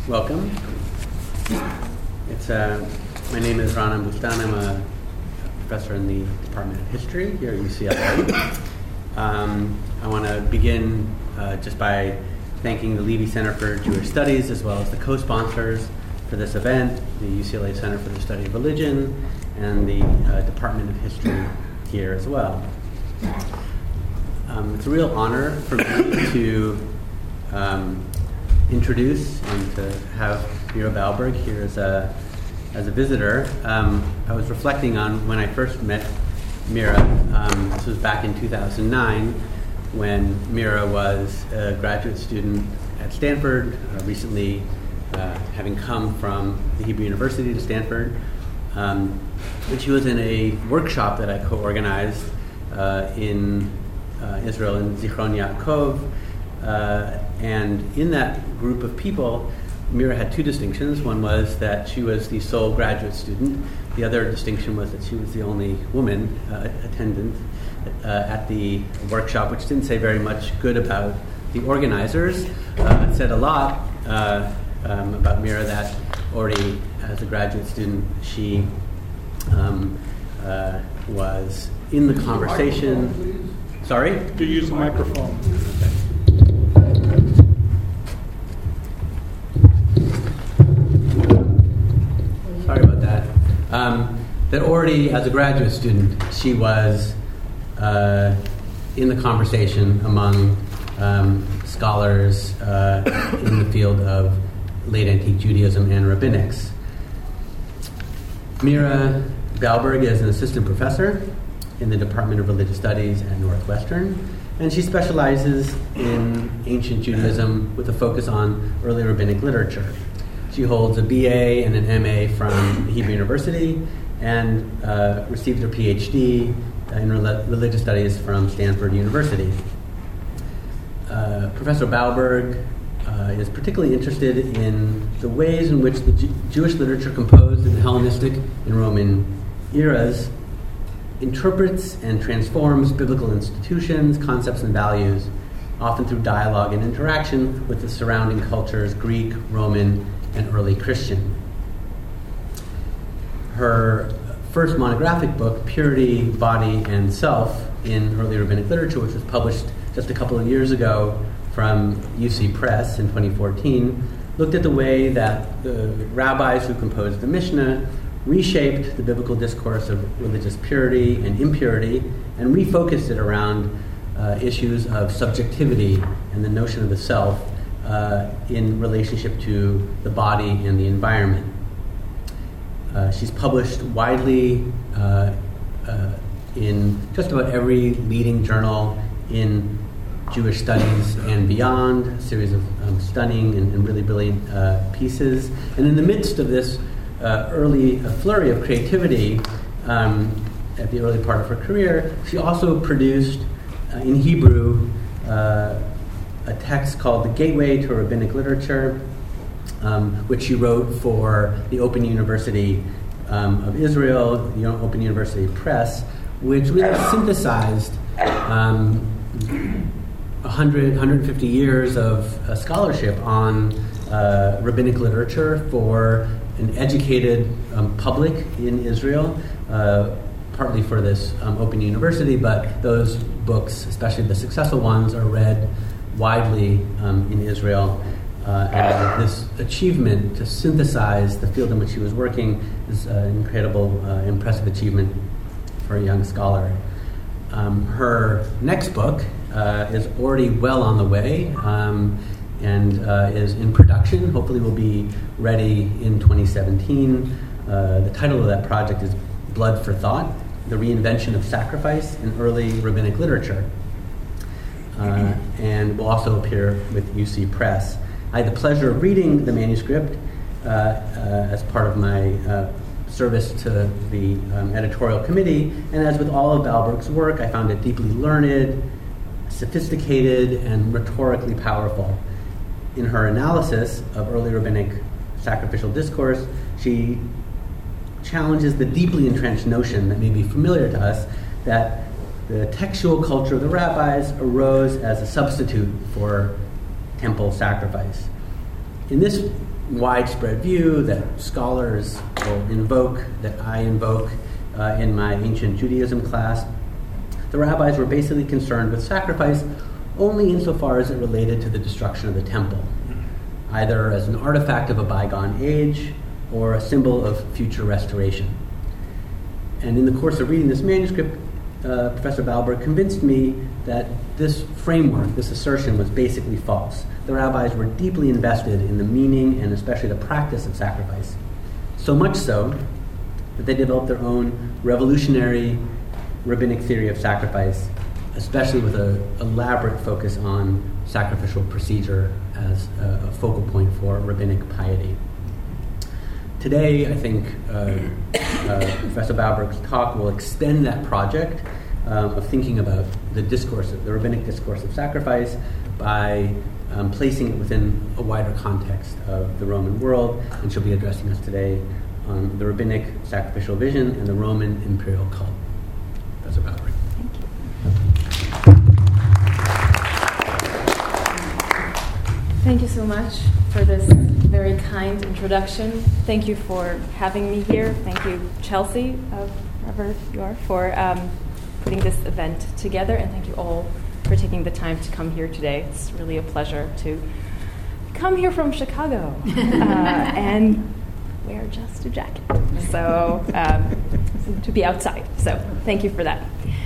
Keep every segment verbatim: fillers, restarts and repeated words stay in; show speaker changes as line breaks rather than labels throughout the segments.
welcome. It's uh, my name is Rana Bustan. I'm a professor in the Department of History here at U C L A. Um, I want to begin uh, just by thanking the Levy Center for Jewish Studies as well as the co-sponsors for this event, the U C L A Center for the Study of Religion, and the uh, Department of History here as well. Um, it's a real honor for me to um, introduce and to have Mira Balberg here as a as a visitor. Um, I was reflecting on when I first met Mira. Um, this was back in two thousand nine when Mira was a graduate student at Stanford, uh, recently uh, having come from the Hebrew University to Stanford. Um, and she was in a workshop that I co-organized uh, in uh, Israel in Zichron Yaakov. Uh, and in that group of people, Mira had two distinctions. One was that she was the sole graduate student. The other distinction was that she was the only woman uh, attendant uh, at the workshop, which didn't say very much good about the organizers. Uh, it said a lot uh, um, about Mira that already as a graduate student, she um, uh, was in the conversation. Sorry?
Do you use the microphone?
Okay. Sorry about that. Um, that already, as a graduate student, she was uh, in the conversation among um, scholars uh, in the field of late antique Judaism and rabbinics. Mira Balberg is an assistant professor in the Department of Religious Studies at Northwestern, and she specializes in ancient Judaism with a focus on early rabbinic literature. She holds a B A and an M A from Hebrew University and uh, received her P H D in Rel- religious studies from Stanford University. Uh, Professor Balberg uh, is particularly interested in the ways in which the Ju- Jewish literature composed in the Hellenistic and Roman eras interprets and transforms biblical institutions, concepts, and values, often through dialogue and interaction with the surrounding cultures, Greek, Roman, and early Christian. Her first monographic book, Purity, Body, and Self in Early Rabbinic Literature, which was published just a couple of years ago from U C Press in twenty fourteen, looked at the way that the rabbis who composed the Mishnah reshaped the biblical discourse of religious purity and impurity and refocused it around uh, issues of subjectivity and the notion of the self uh, in relationship to the body and the environment. Uh, she's published widely uh, uh, in just about every leading journal in Jewish studies and beyond, a series of um, stunning and, and really brilliant uh, pieces. And in the midst of this Uh, early a flurry of creativity um, at the early part of her career, she also produced uh, in Hebrew uh, a text called The Gateway to Rabbinic Literature, um, which she wrote for the Open University um, of Israel, the Open University Press, which really synthesized um, one hundred, one hundred fifty years of uh, scholarship on uh, rabbinic literature for an educated um, public in Israel, uh, partly for this um, Open University, but those books, especially the successful ones, are read widely um, in Israel. Uh, and this achievement to synthesize the field in which she was working is an incredible, uh, impressive achievement for a young scholar. Um, her next book uh, is already well on the way. Um, and uh, is in production. Hopefully will be ready in twenty seventeen. Uh, the title of that project is Blood for Thought, The Reinvention of Sacrifice in Early Rabbinic Literature. Uh, and will also appear with U C Press. I had the pleasure of reading the manuscript uh, uh, as part of my uh, service to the um, editorial committee, and as with all of Balberg's work, I found it deeply learned, sophisticated, and rhetorically powerful. In her analysis of early rabbinic sacrificial discourse, she challenges the deeply entrenched notion that may be familiar to us that the textual culture of the rabbis arose as a substitute for temple sacrifice. in this widespread view that scholars will invoke, that I invoke uh, in my ancient Judaism class, the rabbis were basically concerned with sacrifice only insofar as it related to the destruction of the temple, either as an artifact of a bygone age or a symbol of future restoration. And in the course of reading this manuscript, uh, Professor Balberg convinced me that this framework, this assertion, was basically false. The rabbis were deeply invested in the meaning and especially the practice of sacrifice, so much so that they developed their own revolutionary rabbinic theory of sacrifice, especially with an elaborate focus on sacrificial procedure as a, a focal point for rabbinic piety. Today, I think uh, uh, Professor Balberg's talk will extend that project um, of thinking about the discourse, of, the rabbinic discourse of sacrifice, by um, placing it within a wider context of the Roman world, and she'll be addressing us today on the rabbinic sacrificial vision and the Roman imperial cult. Professor Balberg.
Thank you so much for this very kind introduction. Thank you for having me here. Thank you, Chelsea, uh, wherever you are, for um, putting this event together. And thank you all for taking the time to come here today. It's really a pleasure to come here from Chicago uh, and wear just a jacket. So um, to be outside. So thank you for that.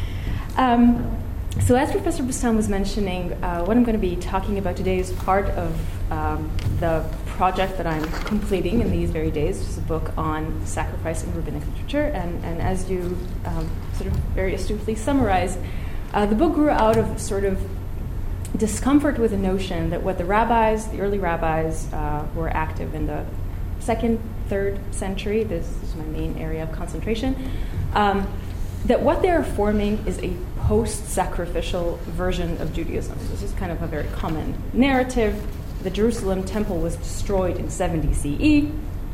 Um, So as Professor Bustam was mentioning, uh, what I'm going to be talking about today is part of um, the project that I'm completing in these very days, which is a book on sacrifice in rabbinic literature. And, and as you um, sort of very astutely summarized, uh, the book grew out of sort of discomfort with the notion that what the rabbis, the early rabbis, uh, who were active in the second, third century, this is my main area of concentration, um, that what they're forming is a post-sacrificial version of Judaism. This is kind of a very common narrative. The Jerusalem temple was destroyed in seventy C E.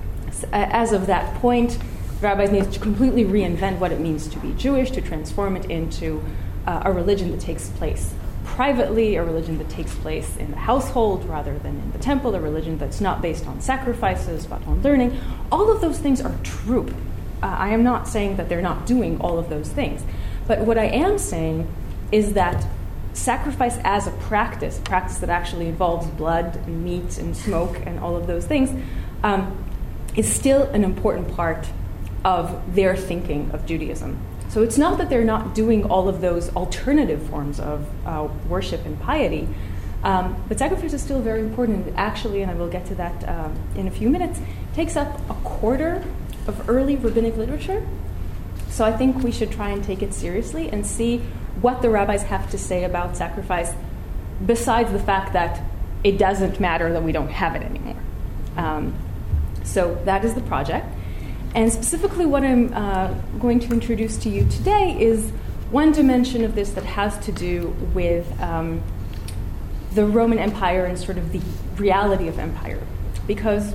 As of that point, rabbis needed to completely reinvent what it means to be Jewish, to transform it into uh, a religion that takes place privately, a religion that takes place in the household rather than in the temple, a religion that's not based on sacrifices, but on learning. All of those things are true. Uh, I am not saying that they're not doing all of those things. But what I am saying is that sacrifice as a practice, a practice that actually involves blood and meat and smoke and all of those things, um, is still an important part of their thinking of Judaism. So it's not that they're not doing all of those alternative forms of uh, worship and piety, um, but sacrifice is still very important. Actually, and I will get to that um, in a few minutes, takes up a quarter of early rabbinic literature. So I think we should try and take it seriously and see what the rabbis have to say about sacrifice, besides the fact that it doesn't matter that we don't have it anymore. Um, so that is the project. And specifically what I'm uh, going to introduce to you today is one dimension of this that has to do with um, the Roman Empire and sort of the reality of empire. Because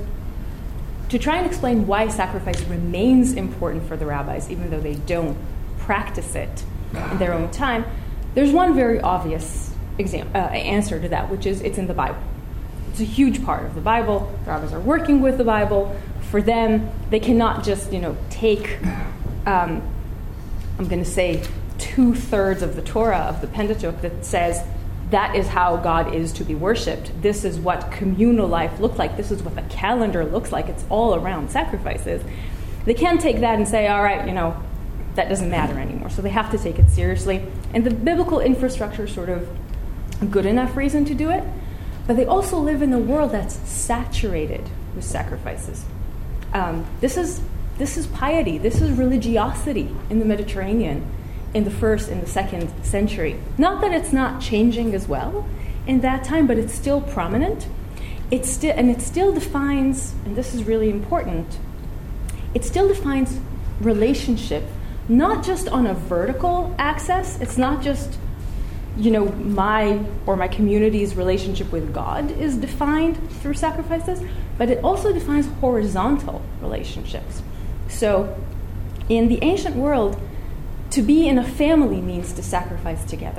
to try and explain why sacrifice remains important for the rabbis, even though they don't practice it in their own time, there's one very obvious exam- uh, answer to that, which is it's in the Bible. It's a huge part of the Bible. The rabbis are working with the Bible. For them, they cannot just, you know, take, um, I'm going to say, two-thirds of the Torah, of the Pentateuch, that says that is how God is to be worshipped. This is what communal life looks like. This is what the calendar looks like. It's all around sacrifices. They can't take that and say, all right, you know, that doesn't matter anymore. So they have to take it seriously. And the biblical infrastructure is sort of a good enough reason to do it. But they also live in a world that's saturated with sacrifices. Um, this is this is piety. This is religiosity in the Mediterranean in the first and the second century. Not that it's not changing as well in that time, but it's still prominent. It's still, and it still defines, and this is really important, it still defines relationship, not just on a vertical axis. It's not just, you know, my or my community's relationship with God is defined through sacrifices, but it also defines horizontal relationships. So in the ancient world, to be in a family means to sacrifice together.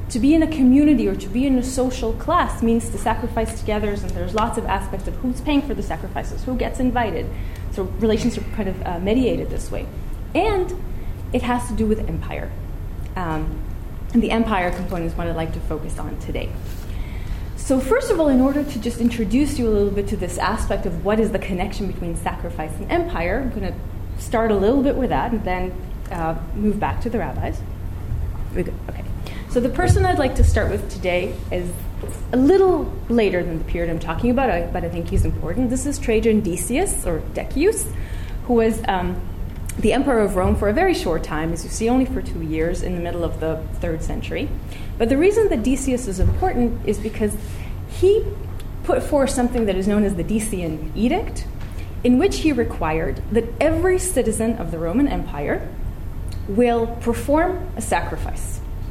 to be in a community or to be in a social class means to sacrifice together, and there's lots of aspects of who's paying for the sacrifices, who gets invited. So relations are kind of uh, mediated this way. And it has to do with empire. Um, and the empire component is what I'd like to focus on today. So first of all, in order to just introduce you a little bit to this aspect of what is the connection between sacrifice and empire, I'm going to start a little bit with that and then uh, move back to the rabbis. Okay. So the person I'd like to start with today is a little later than the period I'm talking about, but I think he's important. This is Trajan Decius, or Decius, who was um, the emperor of Rome for a very short time, as you see, only for two years in the middle of the third century. But the reason that Decius is important is because he put forth something that is known as the Decian Edict, in which he required that every citizen of the Roman Empire will perform a sacrifice.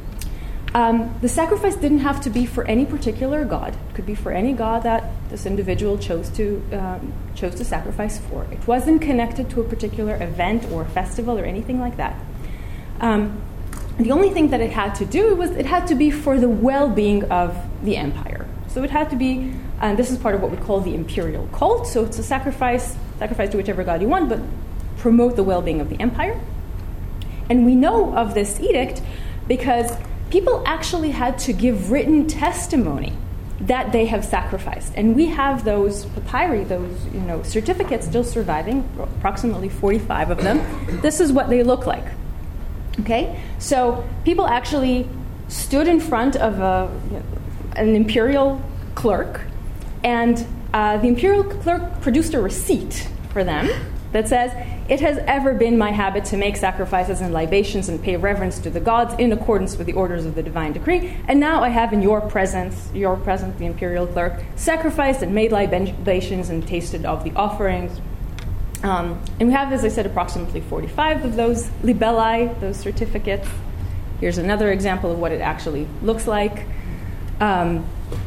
Um, the sacrifice didn't have to be for any particular god. It could be for any god that this individual chose to um, chose to sacrifice for. It wasn't connected to a particular event or festival or anything like that. Um, the only thing that it had to do was it had to be for the well-being of the empire. So it had to be, and this is part of what we call the imperial cult. So it's a sacrifice, sacrifice to whichever god you want, but promote the well-being of the empire. And we know of this edict because people actually had to give written testimony that they have sacrificed. And we have those papyri, those you know certificates still surviving, approximately forty-five of them. This is what they look like. Okay? So people actually stood in front of a, an imperial clerk, and uh, the imperial clerk produced a receipt for them that says, "It has ever been my habit to make sacrifices and libations and pay reverence to the gods in accordance with the orders of the divine decree. And now I have in your presence, your presence, the imperial clerk, sacrificed and made libations and tasted of the offerings." Um, and we have, as I said, approximately forty-five of those libelli, those certificates. Here's another example of what it actually looks like. Um,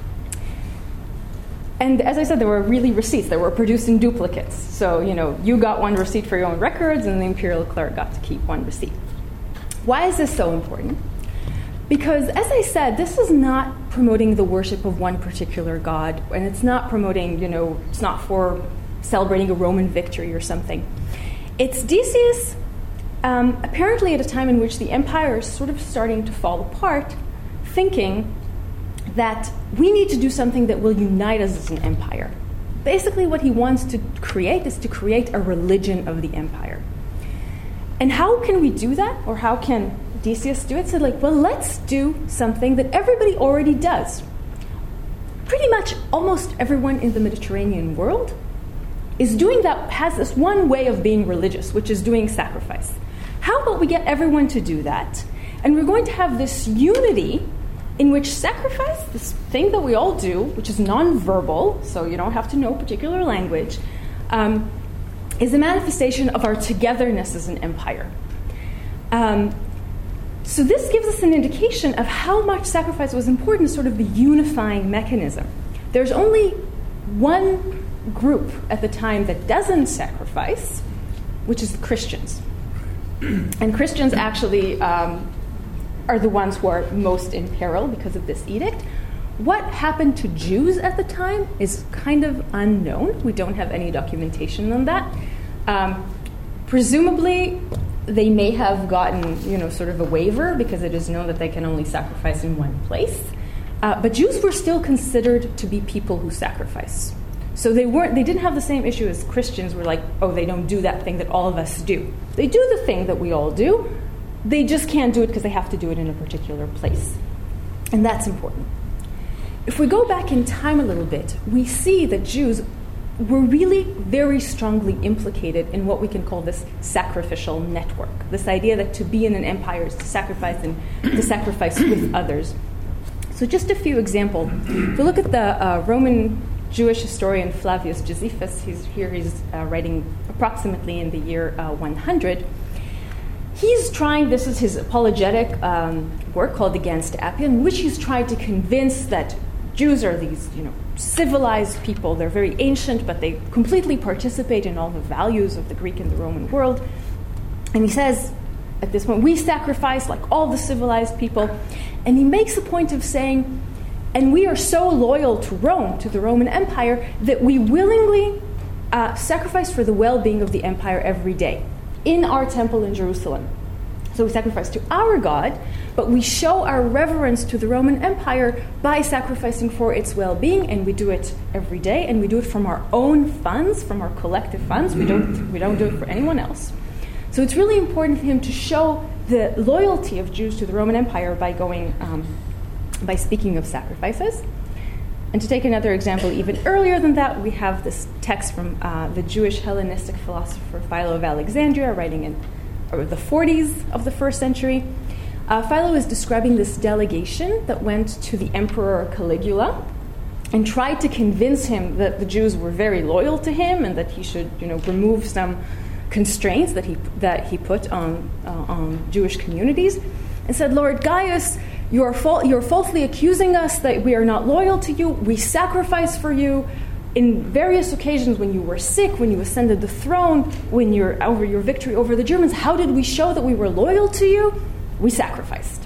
And as I said, there were really receipts that were produced in duplicates. So, you know, you got one receipt for your own records, and the imperial clerk got to keep one receipt. Why is this so important? Because, as I said, this is not promoting the worship of one particular god, and it's not promoting, you know, it's not for celebrating a Roman victory or something. It's Decius, um, apparently at a time in which the empire is sort of starting to fall apart, thinking that we need to do something that will unite us as an empire. Basically, what he wants to create is to create a religion of the empire. And how can we do that? Or how can Decius do it? So like, well, let's do something that everybody already does. Pretty much almost everyone in the Mediterranean world is doing that, has this one way of being religious, which is doing sacrifice. How about we get everyone to do that? And we're going to have this unity in which sacrifice, this thing that we all do, which is non-verbal, so you don't have to know particular language, um, is a manifestation of our togetherness as an empire. Um, so this gives us an indication of how much sacrifice was important, sort of the unifying mechanism. There's only one group at the time that doesn't sacrifice, which is the Christians. And Christians actually um, are the ones who are most in peril because of this edict. What happened to Jews at the time is kind of unknown. We don't have any documentation on that. Um, presumably, they may have gotten, you know, sort of a waiver because it is known that they can only sacrifice in one place. Uh, but Jews were still considered to be people who sacrifice. So they weren't. They didn't have the same issue as Christians were like, oh, they don't do that thing that all of us do. They do the thing that we all do. They just can't do it because they have to do it in a particular place. And that's important. If we go back in time a little bit, we see that Jews were really very strongly implicated in what we can call this sacrificial network. This idea that to be in an empire is to sacrifice and to sacrifice with others. So just a few examples. If we look at the uh, Roman Jewish historian Flavius Josephus, he's here he's uh, writing approximately in the year uh, one hundred. He's trying, this is his apologetic um, work called Against Appian, in which he's trying to convince that Jews are these, you know, civilized people. They're very ancient, but they completely participate in all the values of the Greek and the Roman world. And he says, at this point. We sacrifice like all the civilized people. And he makes a point of saying, and we are so loyal to Rome, to the Roman Empire, that we willingly uh, sacrifice for the well-being of the empire every day in our temple in Jerusalem. So we sacrifice to our God, but we show our reverence to the Roman Empire by sacrificing for its well-being, and we do it every day, and we do it from our own funds, from our collective funds. We don't, we don't do it for anyone else. So it's really important for him to show the loyalty of Jews to the Roman Empire by going, um, by speaking of sacrifices. And to take another example even earlier than that, we have this text from uh, the Jewish Hellenistic philosopher Philo of Alexandria, writing in or the forties of the first century. Uh, Philo is describing this delegation that went to the Emperor Caligula and tried to convince him that the Jews were very loyal to him and that he should, you know, remove some constraints that he that he put on uh, on Jewish communities, and said, Lord Gaius, you are fal- you're falsely accusing us that we are not loyal to you. We sacrifice for you in various occasions when you were sick, when you ascended the throne, when you're over your victory over the Germans. How did we show that we were loyal to you? We sacrificed.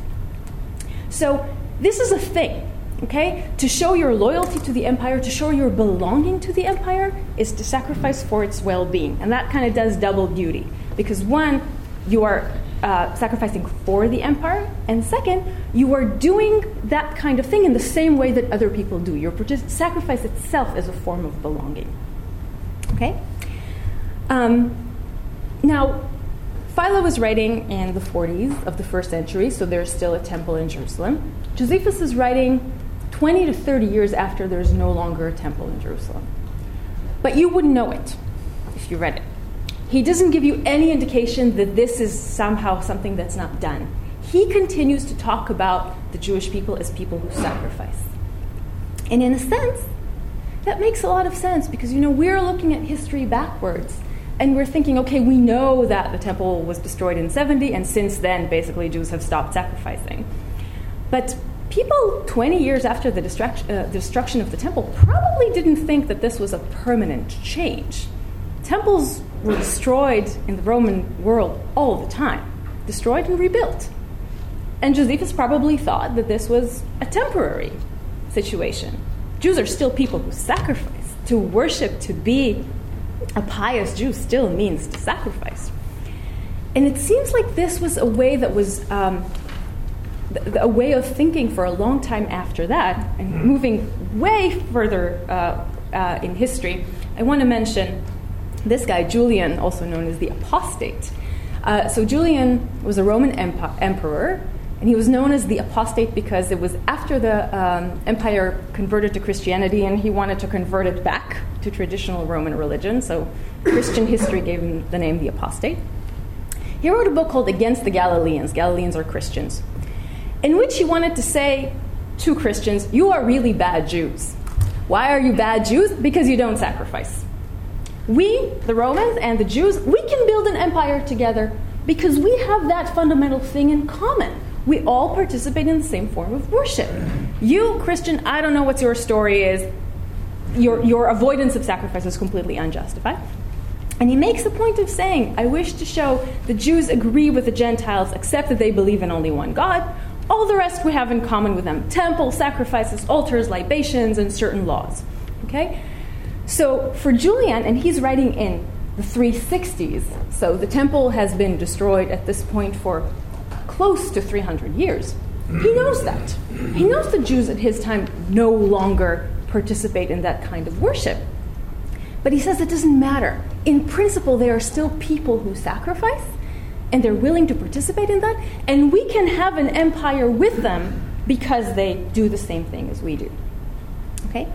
So this is a thing. Okay? To show your loyalty to the empire, to show your belonging to the empire, is to sacrifice for its well-being. And that kind of does double duty. Because one, you are uh, sacrificing for the empire. And second, you are doing that kind of thing in the same way that other people do. Your partic- sacrifice itself is a form of belonging. Okay? Um, now, Philo was writing in the forties of the first century, so there's still a temple in Jerusalem. Josephus is writing twenty to thirty years after there's no longer a temple in Jerusalem. But you wouldn't know it if you read it. He doesn't give you any indication that this is somehow something that's not done. He continues to talk about the Jewish people as people who sacrifice. And in a sense, that makes a lot of sense because, you know, we're looking at history backwards. And we're thinking, okay, we know that the temple was destroyed in seventy, and since then, basically, Jews have stopped sacrificing. But people twenty years after the destruct- uh, destruction of the temple probably didn't think that this was a permanent change. Temples were destroyed in the Roman world all the time, destroyed and rebuilt. And Josephus probably thought that this was a temporary situation. Jews are still people who sacrifice. To worship, to be a pious Jew still means to sacrifice. And it seems like this was a way that was um, th- a way of thinking for a long time after that. And moving way further uh, uh, in history, I want to mention this guy, Julian, also known as the Apostate. Uh, so Julian was a Roman emp- emperor, and he was known as the Apostate because it was after the um, empire converted to Christianity, and he wanted to convert it back to traditional Roman religion. So Christian history gave him the name the Apostate. He wrote a book called Against the Galileans. Galileans are Christians, in which he wanted to say to Christians, you are really bad Jews. Why are you bad Jews? Because you don't sacrifice. We, the Romans and the Jews, we can build an empire together because we have that fundamental thing in common. We all participate in the same form of worship. You, Christian, I don't know what your story is. Your, your avoidance of sacrifice is completely unjustified. And he makes the point of saying, I wish to show the Jews agree with the Gentiles except that they believe in only one God. All the rest we have in common with them. Temples, sacrifices, altars, libations, and certain laws. Okay? So for Julian, and he's writing in the three sixties, so the temple has been destroyed at this point for close to three hundred years. He knows that. He knows the Jews at his time no longer participate in that kind of worship. But he says it doesn't matter. In principle, they are still people who sacrifice, and they're willing to participate in that, and we can have an empire with them because they do the same thing as we do. Okay?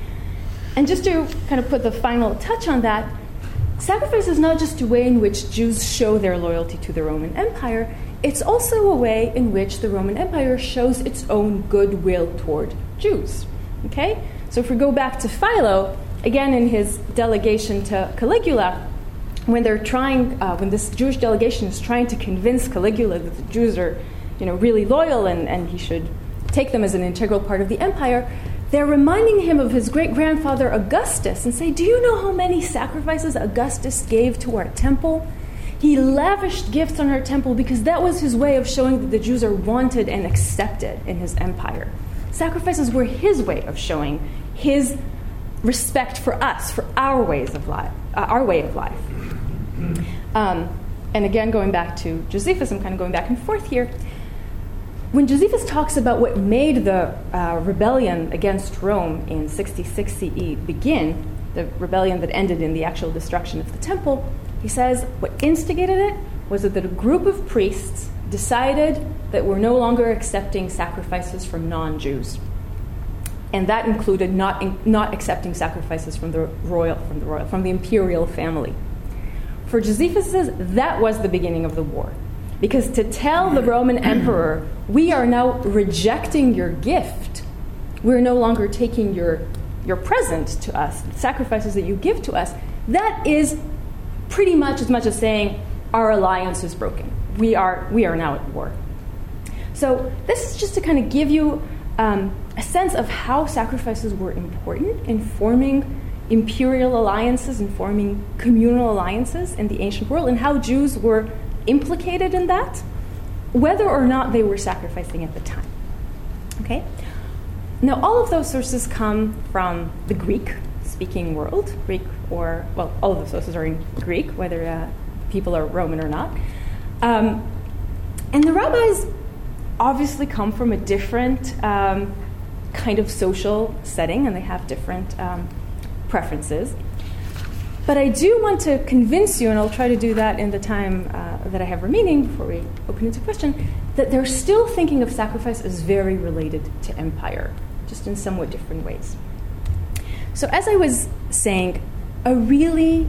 And just to kind of put the final touch on that, sacrifice is not just a way in which Jews show their loyalty to the Roman Empire, it's also a way in which the Roman Empire shows its own goodwill toward Jews. Okay? So if we go back to Philo, again in his delegation to Caligula, when they're trying, uh, when this Jewish delegation is trying to convince Caligula that the Jews are, you know, really loyal and, and he should take them as an integral part of the empire, they're reminding him of his great-grandfather Augustus and say, do you know how many sacrifices Augustus gave to our temple? He lavished gifts on her temple because that was his way of showing that the Jews are wanted and accepted in his empire. Sacrifices were his way of showing his respect for us, for our ways of life, uh, our way of life. Um, and again, going back to Josephus, I'm kind of going back and forth here. When Josephus talks about what made the uh, rebellion against Rome in sixty-six C E begin, the rebellion that ended in the actual destruction of the temple, he says what instigated it was that a group of priests decided that we're no longer accepting sacrifices from non-Jews. And that included not in, not accepting sacrifices from the royal, from the royal, from the imperial family. For Josephus, that was the beginning of the war. Because to tell the Roman emperor, we are now rejecting your gift, we're no longer taking your, your present to us, the sacrifices that you give to us, that is pretty much as much as saying our alliance is broken. We are, we are now at war. So this is just to kind of give you um, a sense of how sacrifices were important in forming imperial alliances and forming communal alliances in the ancient world, and how Jews were implicated in that, whether or not they were sacrificing at the time. Okay? Now, all of those sources come from the Greek-speaking world, Greek or, well, all of the sources are in Greek, whether uh, people are Roman or not. Um, and the rabbis obviously come from a different um, kind of social setting, and they have different um, preferences. But I do want to convince you, and I'll try to do that in the time uh, that I have remaining before we open into question, that they're still thinking of sacrifice as very related to empire, just in somewhat different ways. So as I was saying, a really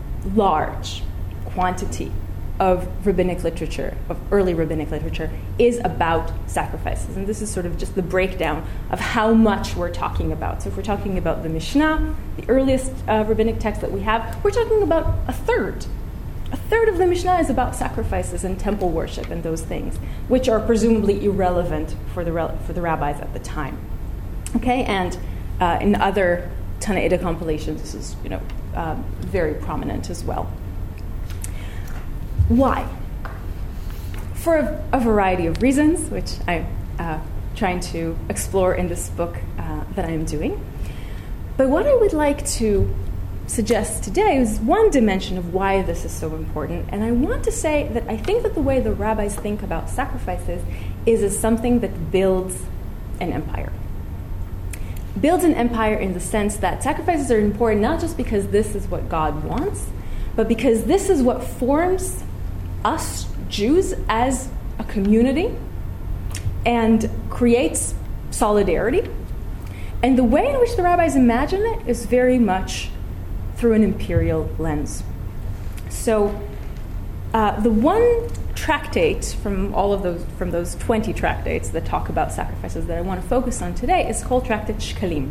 large quantity of rabbinic literature, of early rabbinic literature, is about sacrifices. And this is sort of just the breakdown of how much we're talking about. So if we're talking about the Mishnah, the earliest uh, rabbinic text that we have, we're talking about a third. A third of the Mishnah is about sacrifices and temple worship and those things, which are presumably irrelevant for the, re- for the rabbis at the time. Okay, and uh, in other Tanaida compilations, this is, you know, uh, very prominent as well. Why? For a, a variety of reasons, which I'm uh, trying to explore in this book uh, that I am doing. But what I would like to suggest today is one dimension of why this is so important. And I want to say that I think that the way the rabbis think about sacrifices is as something that builds an empire. Builds an empire in the sense that sacrifices are important not just because this is what God wants, but because this is what forms us Jews as a community and creates solidarity. And the way in which the rabbis imagine it is very much through an imperial lens. So uh, the one tractate from all of those, from those twenty tractates that talk about sacrifices that I want to focus on today is called Tractate Shkalim.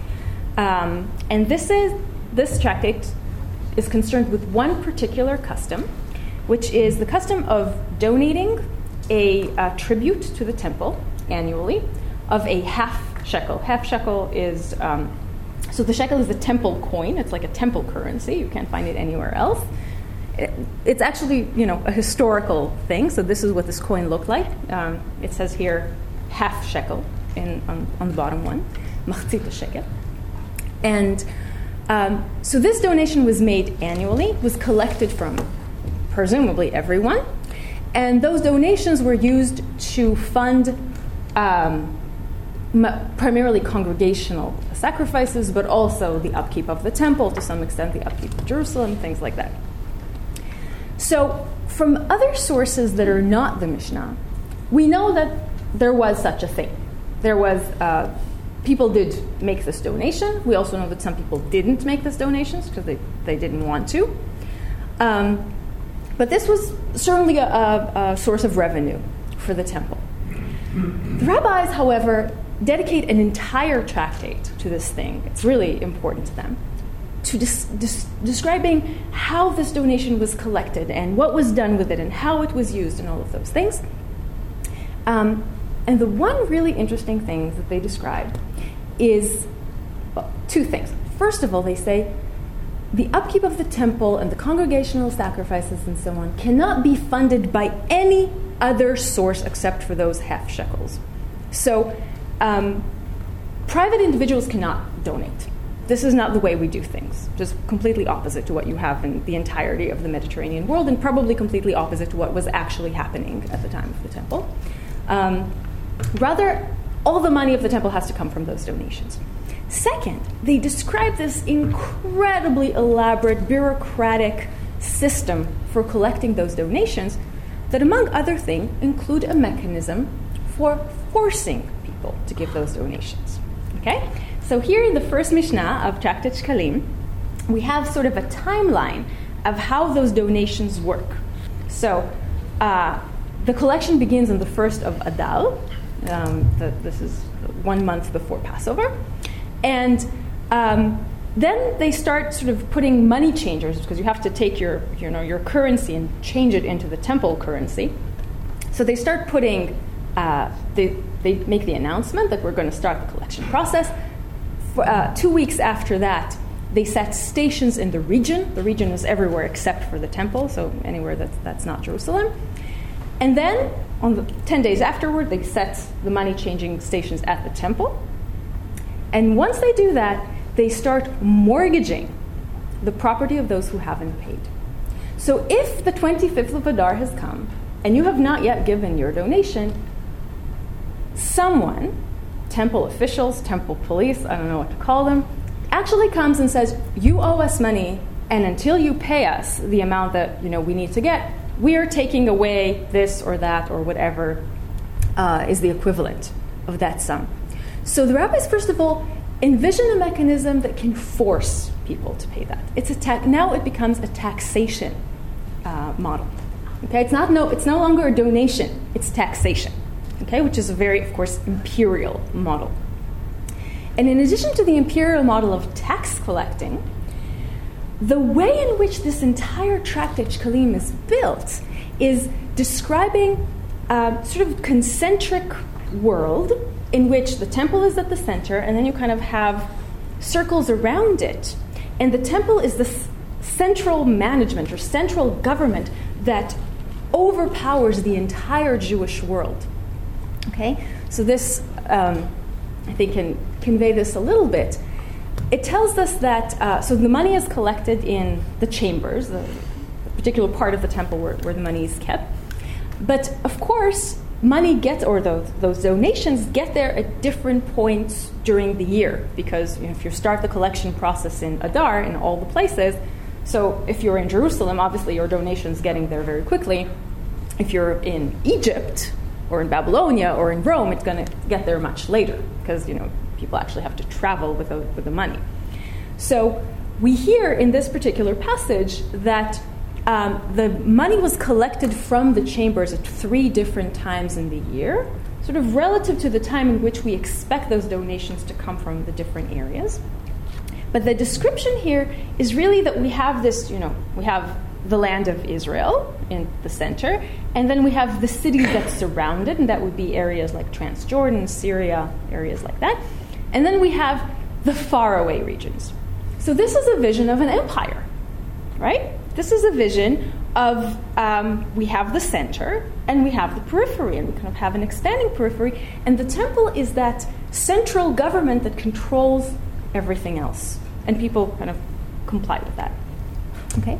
Um, and this is this tractate is concerned with one particular custom, which is the custom of donating a, a tribute to the temple annually of a half shekel. Half shekel is, um, so the shekel is the temple coin. It's like a temple currency. You can't find it anywhere else. It, it's actually, you know, a historical thing. So this is what this coin looked like. Um, it says here half shekel in, on, on the bottom one, machzit shekel. And um, so this donation was made annually, was collected from presumably everyone, and those donations were used to fund um, m- primarily congregational sacrifices, but also the upkeep of the temple, to some extent the upkeep of Jerusalem, things like that. So from other sources that are not the Mishnah, we know that there was such a thing. There was, uh, people did make this donation. We also know that some people didn't make this donations because they, they didn't want to. Um, But this was certainly a, a, a source of revenue for the temple. The rabbis, however, dedicate an entire tractate to this thing. It's really important to them, to dis- dis- describing how this donation was collected and what was done with it and how it was used and all of those things. Um, and the one really interesting thing that they describe is, well, two things. First of all, they say, the upkeep of the temple and the congregational sacrifices and so on cannot be funded by any other source except for those half shekels. So um, private individuals cannot donate. This is not the way we do things, just completely opposite to what you have in the entirety of the Mediterranean world, and probably completely opposite to what was actually happening at the time of the temple. Um, rather, all the money of the temple has to come from those donations. Second, they describe this incredibly elaborate bureaucratic system for collecting those donations that, among other things, include a mechanism for forcing people to give those donations. Okay? So here in the first Mishnah of Tractate Shkalim, we have sort of a timeline of how those donations work. So uh, the collection begins on the first of Adar. Um, the, this is one month before Passover. And um, then they start sort of putting money changers, because you have to take your, you know, your currency and change it into the temple currency. So they start putting, uh, they, they make the announcement that we're going to start the collection process. For, uh, two weeks after that, they set stations in the region. The region is everywhere except for the temple, so anywhere that's, that's not Jerusalem. And then, on the ten days afterward, they set the money-changing stations at the temple. And once they do that, they start mortgaging the property of those who haven't paid. So if the twenty-fifth of Adar has come, and you have not yet given your donation, someone, temple officials, temple police, I don't know what to call them, actually comes and says, you owe us money, and until you pay us the amount that, you know, we need to get, we are taking away this or that or whatever uh, is the equivalent of that sum. So the rabbis, first of all, envision a mechanism that can force people to pay that. It's a ta- now it becomes a taxation uh, model. Okay, it's not no, it's no longer a donation; it's taxation. Okay, which is a very, of course, imperial model. And in addition to the imperial model of tax collecting, the way in which this entire Tractate Shkalim is built is describing a sort of concentric world in which the temple is at the center, and then you kind of have circles around it. And the temple is the s- central management or central government that overpowers the entire Jewish world. Okay? So this, um, I think, can convey this a little bit. It tells us that, uh, so the money is collected in the chambers, the, the particular part of the temple where, where the money is kept. But, of course, money gets, or those, those donations get there at different points during the year, because, you know, if you start the collection process in Adar, in all the places, so if you're in Jerusalem, obviously your donation's getting there very quickly. If you're in Egypt, or in Babylonia, or in Rome, it's going to get there much later, because, you know, people actually have to travel with the, with the money. So we hear in this particular passage that Um, the money was collected from the chambers at three different times in the year, sort of relative to the time in which we expect those donations to come from the different areas. But the description here is really that we have this, you know, we have the land of Israel in the center, and then we have the cities that surround it, and that would be areas like Transjordan, Syria, areas like that. And then we have the faraway regions. So this is a vision of an empire, right? This is a vision of um, we have the center and we have the periphery, and we kind of have an expanding periphery. And the temple is that central government that controls everything else, and people kind of comply with that. Okay.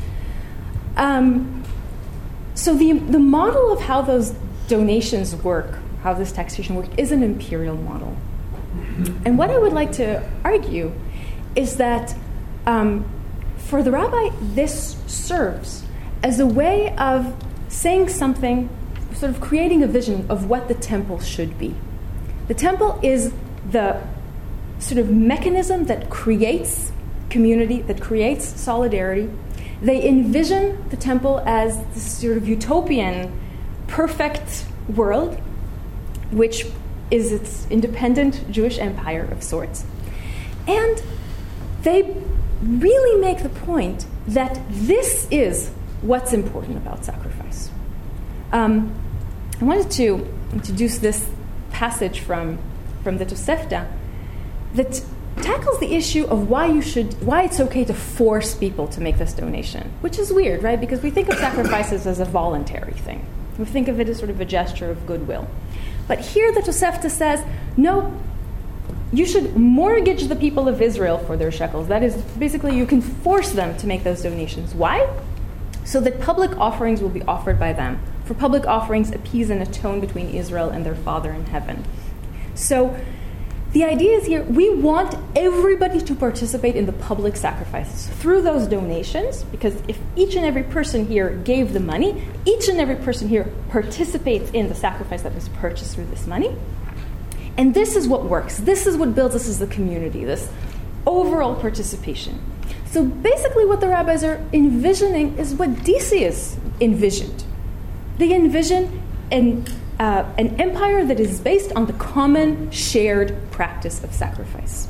Um, so the the model of how those donations work, how this taxation works, is an imperial model. And what I would like to argue is that. Um, For the rabbi, this serves as a way of saying something, sort of creating a vision of what the temple should be. The temple is the sort of mechanism that creates community, that creates solidarity. They envision the temple as this sort of utopian, perfect world, which is its independent Jewish empire of sorts. And they really make the point that this is what's important about sacrifice. Um, I wanted to introduce this passage from, from the Tosefta that tackles the issue of why you should, why it's okay to force people to make this donation, which is weird, right? Because we think of sacrifices as a voluntary thing. We think of it as sort of a gesture of goodwill. But here the Tosefta says, no, you should mortgage the people of Israel for their shekels. That is, basically, you can force them to make those donations. Why? So that public offerings will be offered by them. For public offerings appease and atone between Israel and their Father in heaven. So the idea is here, we want everybody to participate in the public sacrifices through those donations, because if each and every person here gave the money, each and every person here participates in the sacrifice that was purchased through this money. And this is what works. This is what builds us as a community, this overall participation. So basically what the rabbis are envisioning is what Decius envisioned. They envision an Uh, an empire that is based on the common shared practice of sacrifice.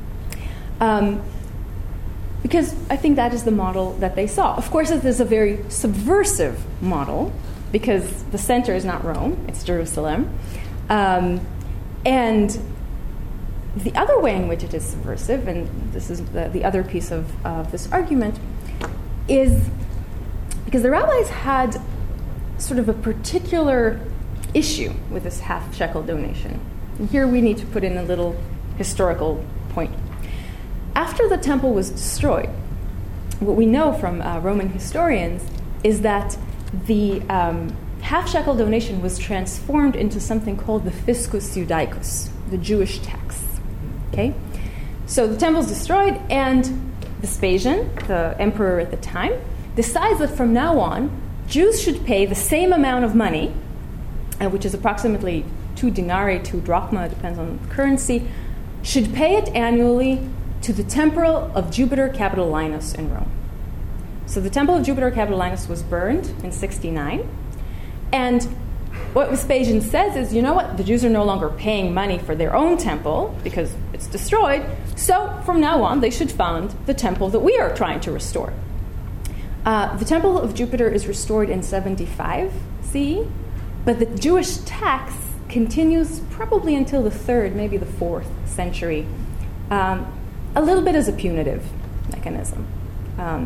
Um, because I think that is the model that they saw. Of course, it is a very subversive model, because the center is not Rome, it's Jerusalem. Um, and the other way in which it is subversive, and this is the, the other piece of, of this argument, is because the rabbis had sort of a particular issue with this half shekel donation. And here we need to put in a little historical point. After the temple was destroyed, what we know from uh, Roman historians is that the um, half shekel donation was transformed into something called the fiscus judaicus, the Jewish tax. Okay? So the temple is destroyed, and Vespasian, the emperor at the time, decides that from now on, Jews should pay the same amount of money, Uh, which is approximately two denarii, two drachma, it depends on the currency, should pay it annually to the temple of Jupiter Capitolinus in Rome. So the temple of Jupiter Capitolinus was burned in sixty-nine. And what Vespasian says is, you know what, the Jews are no longer paying money for their own temple because it's destroyed, so from now on they should found the temple that we are trying to restore. Uh, the temple of Jupiter is restored in seventy-five C E, but the Jewish tax continues probably until the third, maybe the fourth century, um, a little bit as a punitive mechanism. Um,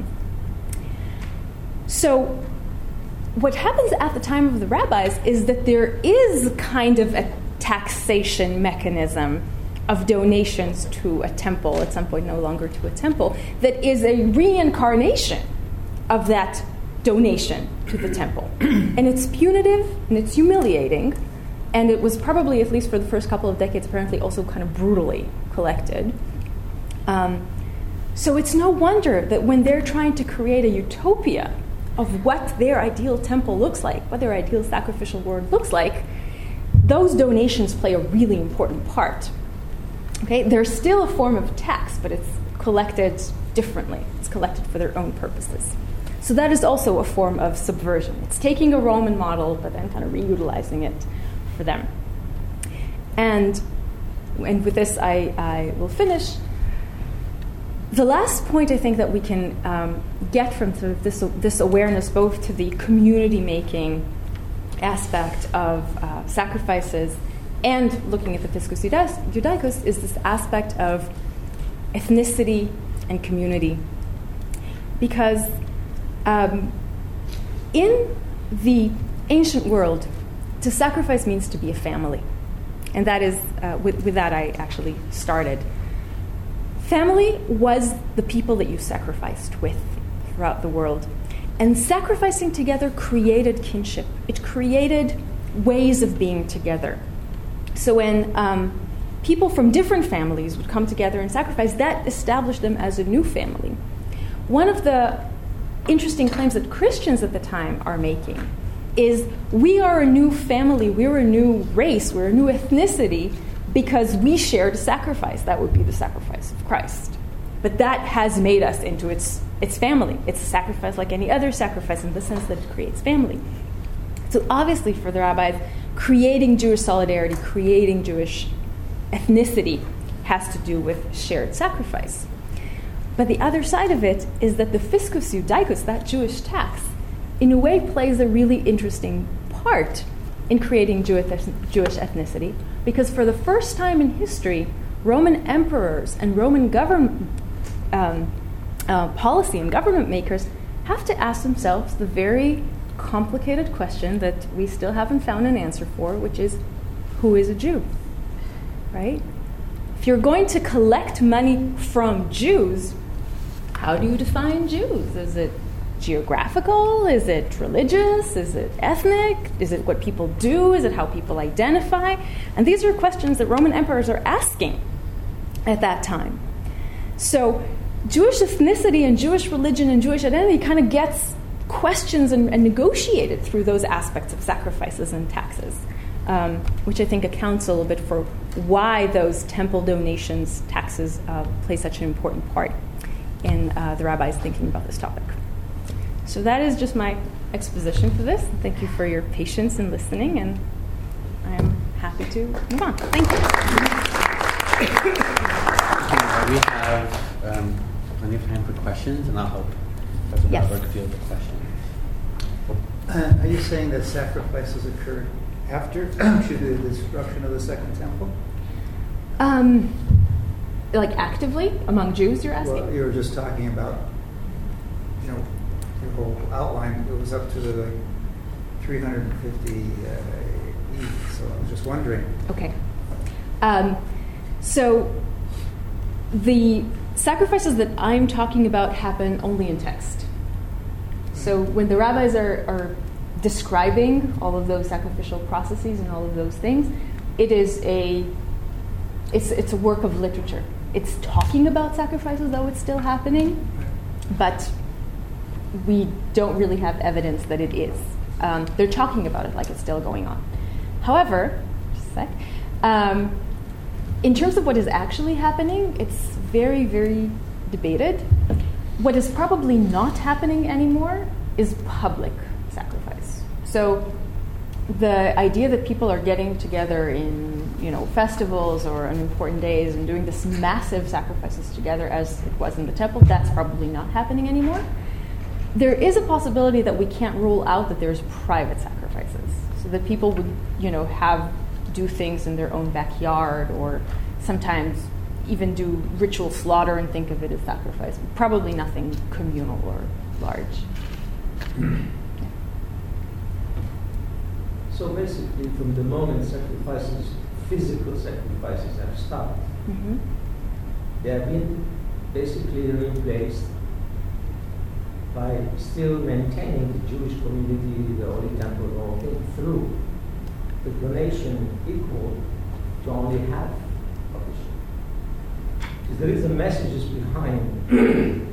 so what happens at the time of the rabbis is that there is kind of a taxation mechanism of donations to a temple, at some point no longer to a temple, that is a reincarnation of that donation to the temple. And it's punitive, and it's humiliating, and it was probably, at least for the first couple of decades, apparently also kind of brutally collected. Um, so it's no wonder that when they're trying to create a utopia of what their ideal temple looks like, what their ideal sacrificial world looks like, those donations play a really important part. Okay, they're still a form of tax, but it's collected differently. It's collected for their own purposes. So that is also a form of subversion. It's taking a Roman model, but then kind of reutilizing it for them. And, and with this, I, I will finish. The last point I think that we can um, get from sort of this, this awareness, both to the community-making aspect of uh, sacrifices and looking at the fiscus judaicus, is this aspect of ethnicity and community. Because Um, in the ancient world, to sacrifice means to be a family. And that is, uh, with, with that I actually started. Family was the people that you sacrificed with throughout the world. And sacrificing together created kinship. It created ways of being together. So when um, people from different families would come together and sacrifice, that established them as a new family. One of the interesting claims that Christians at the time are making is we are a new family, we're a new race, we're a new ethnicity because we shared a sacrifice. That would be the sacrifice of Christ. But that has made us into its its family. It's a sacrifice like any other sacrifice in the sense that it creates family. So obviously for the rabbis, creating Jewish solidarity, creating Jewish ethnicity has to do with shared sacrifice. But the other side of it is that the fiscus judaicus, that Jewish tax, in a way plays a really interesting part in creating Jewish, Jewish ethnicity, because for the first time in history, Roman emperors and Roman government um, uh, policy and government makers have to ask themselves the very complicated question that we still haven't found an answer for, which is, who is a Jew, right? If you're going to collect money from Jews, how do you define Jews? Is it geographical? Is it religious? Is it ethnic? Is it what people do? Is it how people identify? And these are questions that Roman emperors are asking at that time. So Jewish ethnicity and Jewish religion and Jewish identity kind of gets questions and, and negotiated through those aspects of sacrifices and taxes, um, which I think accounts a little bit for why those temple donations, taxes, uh, play such an important part in uh, the rabbis thinking about this topic. So that is just my exposition for this. Thank you for your patience in listening, and I'm happy to move on. Thank you.
We have um, plenty of time for questions, and I'll help Professor
Yes.
Broderick field the questions.
Uh, are you saying that sacrifices occurred after the destruction of the Second Temple?
Um, like actively among Jews, you're asking?
Well, you were just talking about, you know, your whole outline. It was up to the like, three hundred fifty uh, E. So I was just wondering.
Okay. Um, so the sacrifices that I'm talking about happen only in text. So when the rabbis are, are describing all of those sacrificial processes and all of those things, it is a it's it's a work of literature. It's talking about sacrifices, though it's still happening, but we don't really have evidence that it is. Um, they're talking about it like it's still going on. However, just a sec, um, in terms of what is actually happening, it's very, very debated. What is probably not happening anymore is public sacrifice. So the idea that people are getting together in, you know, festivals or on important days and doing this massive sacrifices together as it was in the temple, that's probably not happening anymore. There is a possibility that we can't rule out that there's private sacrifices, so that people would, you know, have do things in their own backyard, or sometimes even do ritual slaughter and think of it as sacrifice. Probably nothing communal or large.
So basically, from the moment sacrifices, physical sacrifices have stopped,
Mm-hmm.
they have been basically replaced by still maintaining the Jewish community, the Holy Temple, all thing through the donation equal to only half of the shekel. Because there is a message behind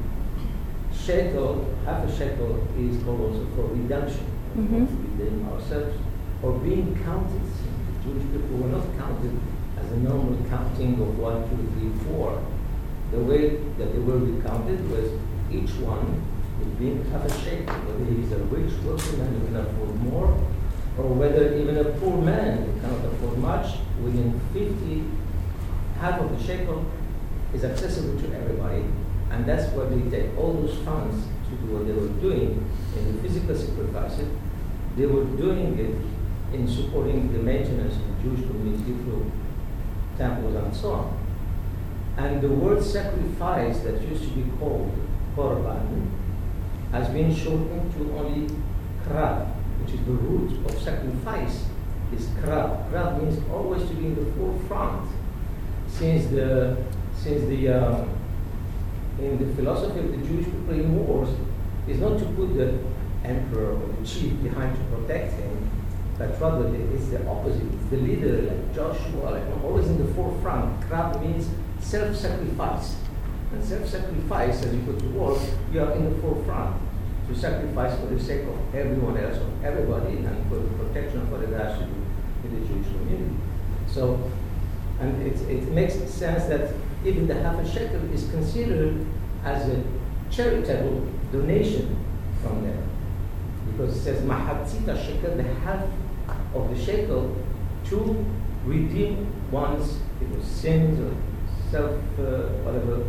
shekel, half a shekel is called also for redemption,
Mm-hmm.
to redeem ourselves, or being counted. The Jewish people were not counted as a normal counting of one, two, three, four. The way that they will be counted was each one would be half a shekel, whether he's a rich workman who can afford more, or whether even a poor man who cannot afford much, within fifty, half of the shekel is accessible to everybody. And that's where they take all those funds to do what they were doing in the physical sacrifices. They were doing it in supporting the maintenance of the Jewish community through temples and so on. And the word sacrifice that used to be called korban has been shortened to only krab, which is the root of sacrifice, is krab. Krab means always to be in the forefront. Since the, since the um, in the philosophy of the Jewish people in wars, is not to put the emperor or the chief behind to protect him, but rather it's the opposite. It's the leader, like Joshua, like always in the forefront. Krab means self-sacrifice. And self-sacrifice, as you go to war, you are in the forefront to sacrifice for the sake of everyone else, or everybody, and for the protection of what it has to do with the Jewish community. So, and it, it makes sense that even the half a shekel is considered as a charitable donation from there. Because it says, Mahatzita shekel, the half of the shekel, to redeem one's you know, sins or self, uh, whatever.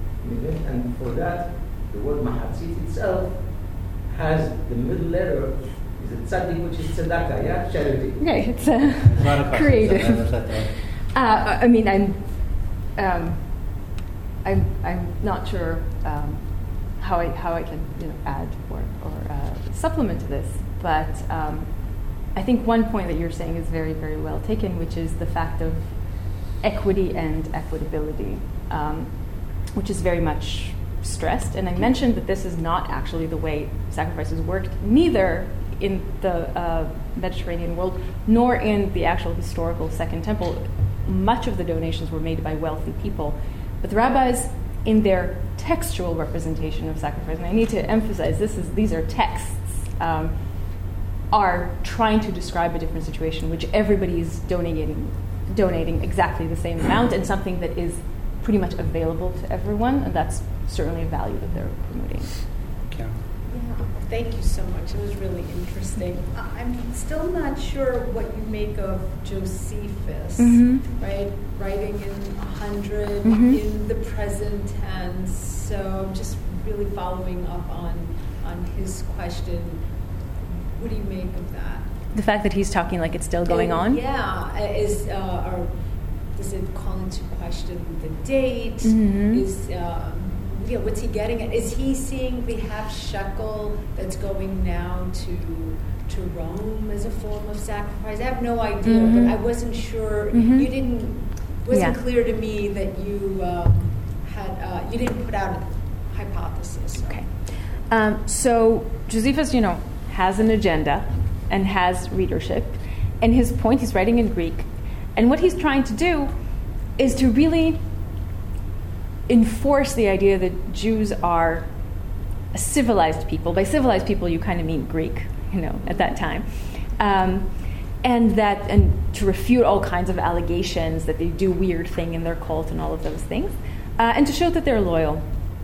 And for that, the word Mahatzit itself has the middle letter, is a tzaddik, which is tzedakah, yeah? Charity.
Okay, it's uh, creative. Uh, I mean, I'm um, I'm I'm not sure um, how I how I can you know add or or uh, supplement to this, but um, I think one point that you're saying is very very well taken, which is the fact of equity and equitability, um, which is very much stressed. And I mentioned that this is not actually the way sacrifices worked, neither in the uh, Mediterranean world nor in the actual historical Second Temple. Much of the donations were made by wealthy people. But the rabbis, in their textual representation of sacrifice, and I need to emphasize this is these are texts, um, are trying to describe a different situation, which everybody is donating, donating exactly the same amount, and something that is pretty much available to everyone, and that's certainly a value that they're promoting.
Yeah.
Yeah, thank you so much. It was really interesting. Uh, I'm still not sure what you make of Josephus,
Mm-hmm.
right? Writing in a hundred
Mm-hmm.
in the present tense. So I'm just really following up on on his question. What do you make of that?
The fact that he's talking like it's still going
And,
on?
Yeah. Is uh, or does it call into question the date?
Mhm.
Is um, yeah, what's he getting at? Is he seeing the half shekel that's going now to to Rome as a form of sacrifice? I have no idea,
Mhm.
but I wasn't sure.
Mhm.
You didn't. Wasn't
Yeah.
clear to me that you um, had. Uh, you didn't put out a hypothesis.
Okay. Um, so Josephus, you know, has an agenda and has readership. And his point, he's writing in Greek. And what he's trying to do is to really enforce the idea that Jews are a civilized people. By civilized people, you kind of mean Greek, you know, at that time. Um, and that, and to refute all kinds of allegations that they do weird thing in their cult and all of those things, uh, and to show that they're loyal.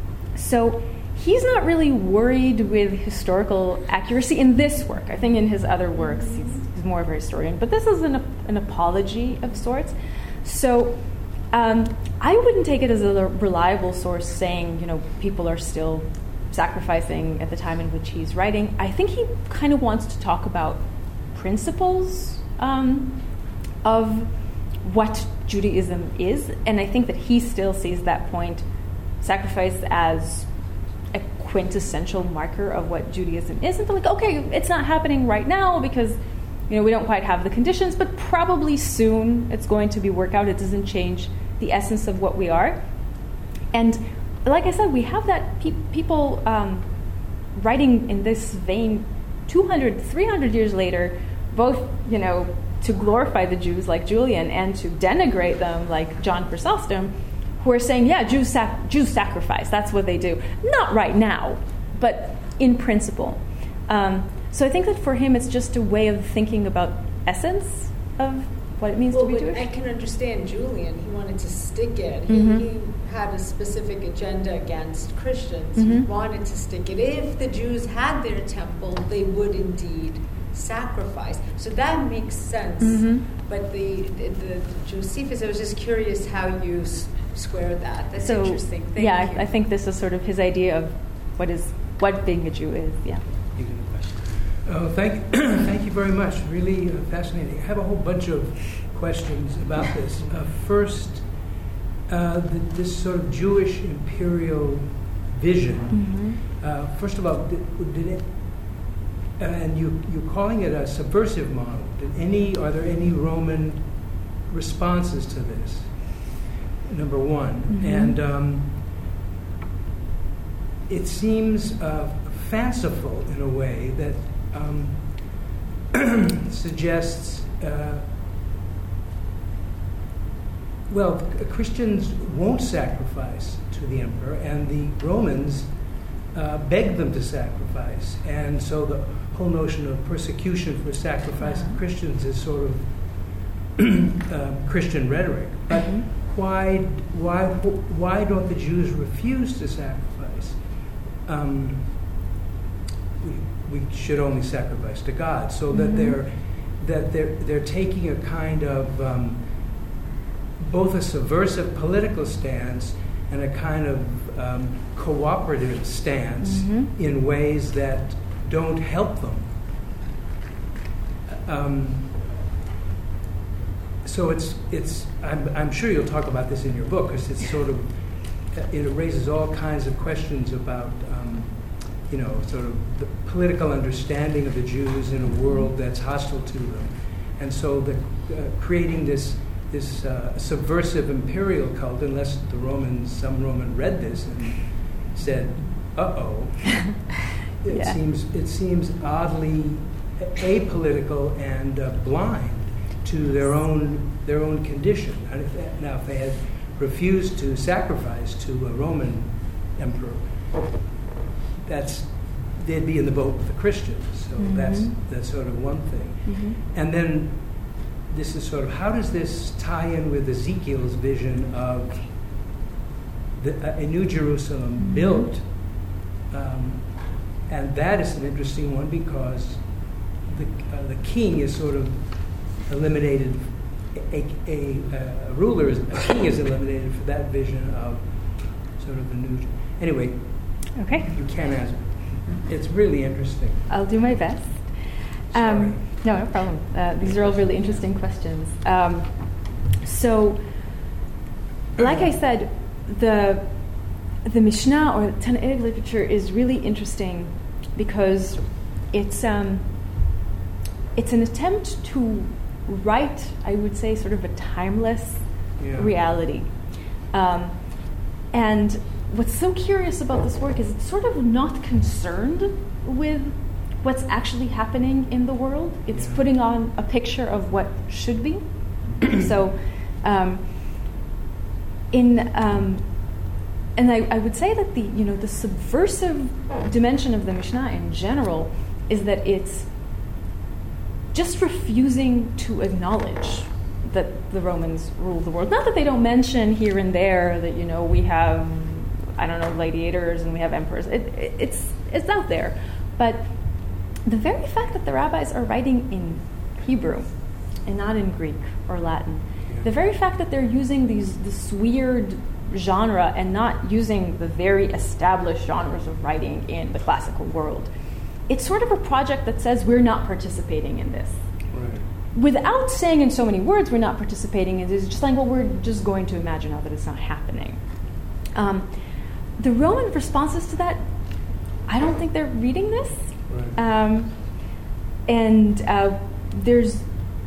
So he's not really worried with historical accuracy in this work. I think in his other works, he's, he's more of a historian. But this is an, an apology of sorts. So um, I wouldn't take it as a reliable source saying, you know, people are still sacrificing at the time in which he's writing. I think he kind of wants to talk about principles um, of what Judaism is. And I think that he still sees that point, sacrifice, as a quintessential marker of what Judaism is. And they're like, okay, it's not happening right now because, you know, we don't quite have the conditions, but probably soon it's going to be worked out. It doesn't change the essence of what we are. And like I said, we have that pe- people um, writing in this vein two hundred, three hundred years later, both, you know, to glorify the Jews like Julian and to denigrate them like John Chrysostom, who are saying, yeah, Jews, sac- Jews sacrifice. That's what they do. Not right now, but in principle. Um, so I think that for him, it's just a way of thinking about essence of what it means
well,
to be
but
Jewish.
I can understand Julian. He wanted to stick it. He,
Mhm.
he had a specific agenda against Christians. He
Mhm.
wanted to stick it. If the Jews had their temple, they would indeed sacrifice. So that makes sense.
Mhm.
But the, the, the Josephus, I was just curious how you s- square that. That's
so,
interesting. Thank
yeah,
you.
I, I think this is sort of his idea of what is what being a Jew is. Yeah.
You can question.
Oh, thank, thank you very much. Really uh, fascinating. I have a whole bunch of questions about this. Uh, first, uh, the, this sort of Jewish imperial vision.
Mm-hmm.
Uh, first of all, did, did it? And you you're calling it a subversive model. Did any? Are there any Roman responses to this? Number one,
Mm-hmm.
and um, it seems uh, fanciful in a way that um, suggests, uh, well, Christians won't sacrifice to the emperor, and the Romans uh, beg them to sacrifice, and so the whole notion of persecution for sacrifice of Christians is sort of uh, Christian rhetoric. But
Mhm.
why, why, why don't the Jews refuse to sacrifice? Um, we, we should only sacrifice to God, so that
Mhm.
they're that they're they're taking a kind of um, both a subversive political stance and a kind of um, cooperative stance
Mhm.
in ways that don't help them. Um, so it's it's. I'm, I'm sure you'll talk about this in your book because it's sort of it raises all kinds of questions about um, you know sort of the political understanding of the Jews in a world that's hostile to them, and so the uh, creating this this uh, subversive imperial cult, unless the Romans some Roman read this and said, "Uh oh." It
Yeah.
seems it seems oddly apolitical and uh, blind to their own their own condition. And if they, now, if they had refused to sacrifice to a Roman emperor, that's they'd be in the boat with the Christians. So
Mm-hmm.
that's that's sort of one thing.
Mhm.
And then this is sort of how does this tie in with Ezekiel's vision of the, a New Jerusalem
Mhm.
built? Um, And that is an interesting one because the uh, the king is sort of eliminated. A, a, a ruler is a king is eliminated for that vision of sort of the new. Anyway,
Okay.
you can ask. It's really interesting.
I'll do my best.
Sorry.
Um, no, no problem. Uh, these are all really interesting questions. Um, so, like I said, the the Mishnah or the Tannaitic literature is really interesting because it's um, it's an attempt to write, I would say, sort of a timeless
Yeah.
reality. Um, and what's so curious about this work is it's sort of not concerned with what's actually happening in the world. It's
Yeah.
putting on a picture of what should be. so, um, in um, and I, I would say that the you know the subversive dimension of the Mishnah in general is that it's just refusing to acknowledge that the Romans ruled the world. Not that they don't mention here and there that you know we have I don't know gladiators and we have emperors. It, it, it's it's out there, but the very fact that the rabbis are writing in Hebrew and not in Greek or Latin,
Yeah.
the very fact that they're using these this weird genre and not using the very established genres of writing in the classical world, it's sort of a project that says we're not participating in this.
Right.
Without saying in so many words we're not participating in this, it's just like, well, we're just going to imagine now that it's not happening. Um, the Roman responses to that, I don't think they're reading this.
Right.
Um, and uh, there's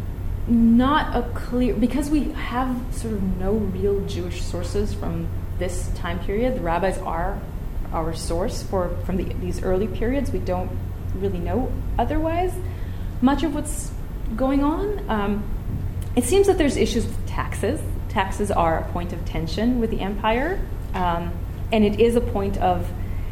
not a clear, because we have sort of no real Jewish sources from this time period. The rabbis are our source for from the, these early periods. We don't really know otherwise much of what's going on. Um, it seems that there's issues with taxes. Taxes are a point of tension with the empire, um, and it is a point of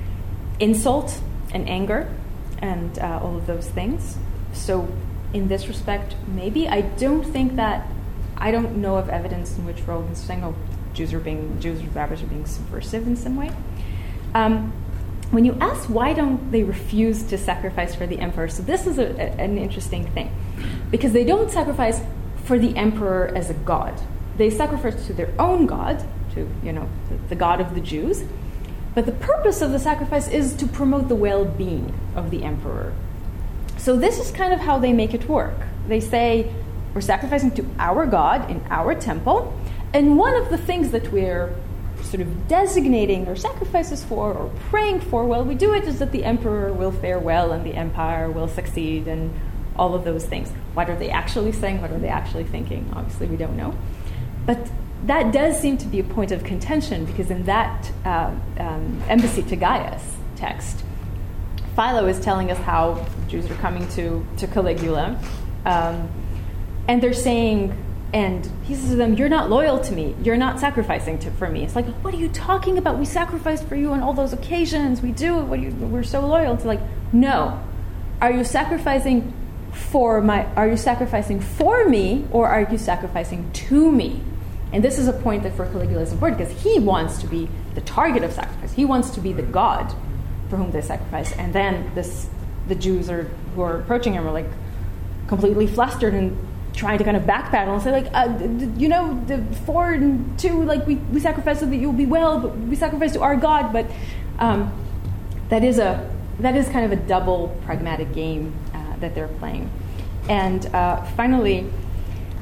insult and anger and uh, all of those things. So in this respect, maybe. I don't think that, I don't know of evidence in which Romans are saying, oh, Jews are being, Jews or rabbis are being subversive in some way. Um, when you ask why don't they refuse to sacrifice for the emperor, so this is a, a, an interesting thing, because they don't sacrifice for the emperor as a god. They sacrifice to their own god, to, you know, the, the god of the Jews, but the purpose of the sacrifice is to promote the well-being of the emperor. So this is kind of how they make it work. They say, we're sacrificing to our God in our temple, and one of the things that we're sort of designating our sacrifices for or praying for, well, we do it is that the emperor will fare well and the empire will succeed and all of those things. What are they actually saying? What are they actually thinking? Obviously, we don't know. But that does seem to be a point of contention, because in that uh, um, embassy to Gaius text, Philo is telling us how Jews are coming to, to Caligula, um, and they're saying, and he says to them, you're not loyal to me, you're not sacrificing to, for me. It's like, what are you talking about? We sacrificed for you on all those occasions, we do, what are you, we're so loyal. It's like, no. Are you sacrificing for my, are you sacrificing for me, or are you sacrificing to me? And this is a point that for Caligula is important, because he wants to be the target of sacrifice. He wants to be the god for whom they sacrifice. And then this, the Jews are who are approaching him are like completely flustered and trying to kind of backpedal and say like, uh, d- d- you know, the four and two, like we, we sacrifice so that you'll be well, but we sacrifice to our God. But um, that is a that is kind of a double pragmatic game uh, that they're playing. And uh, finally,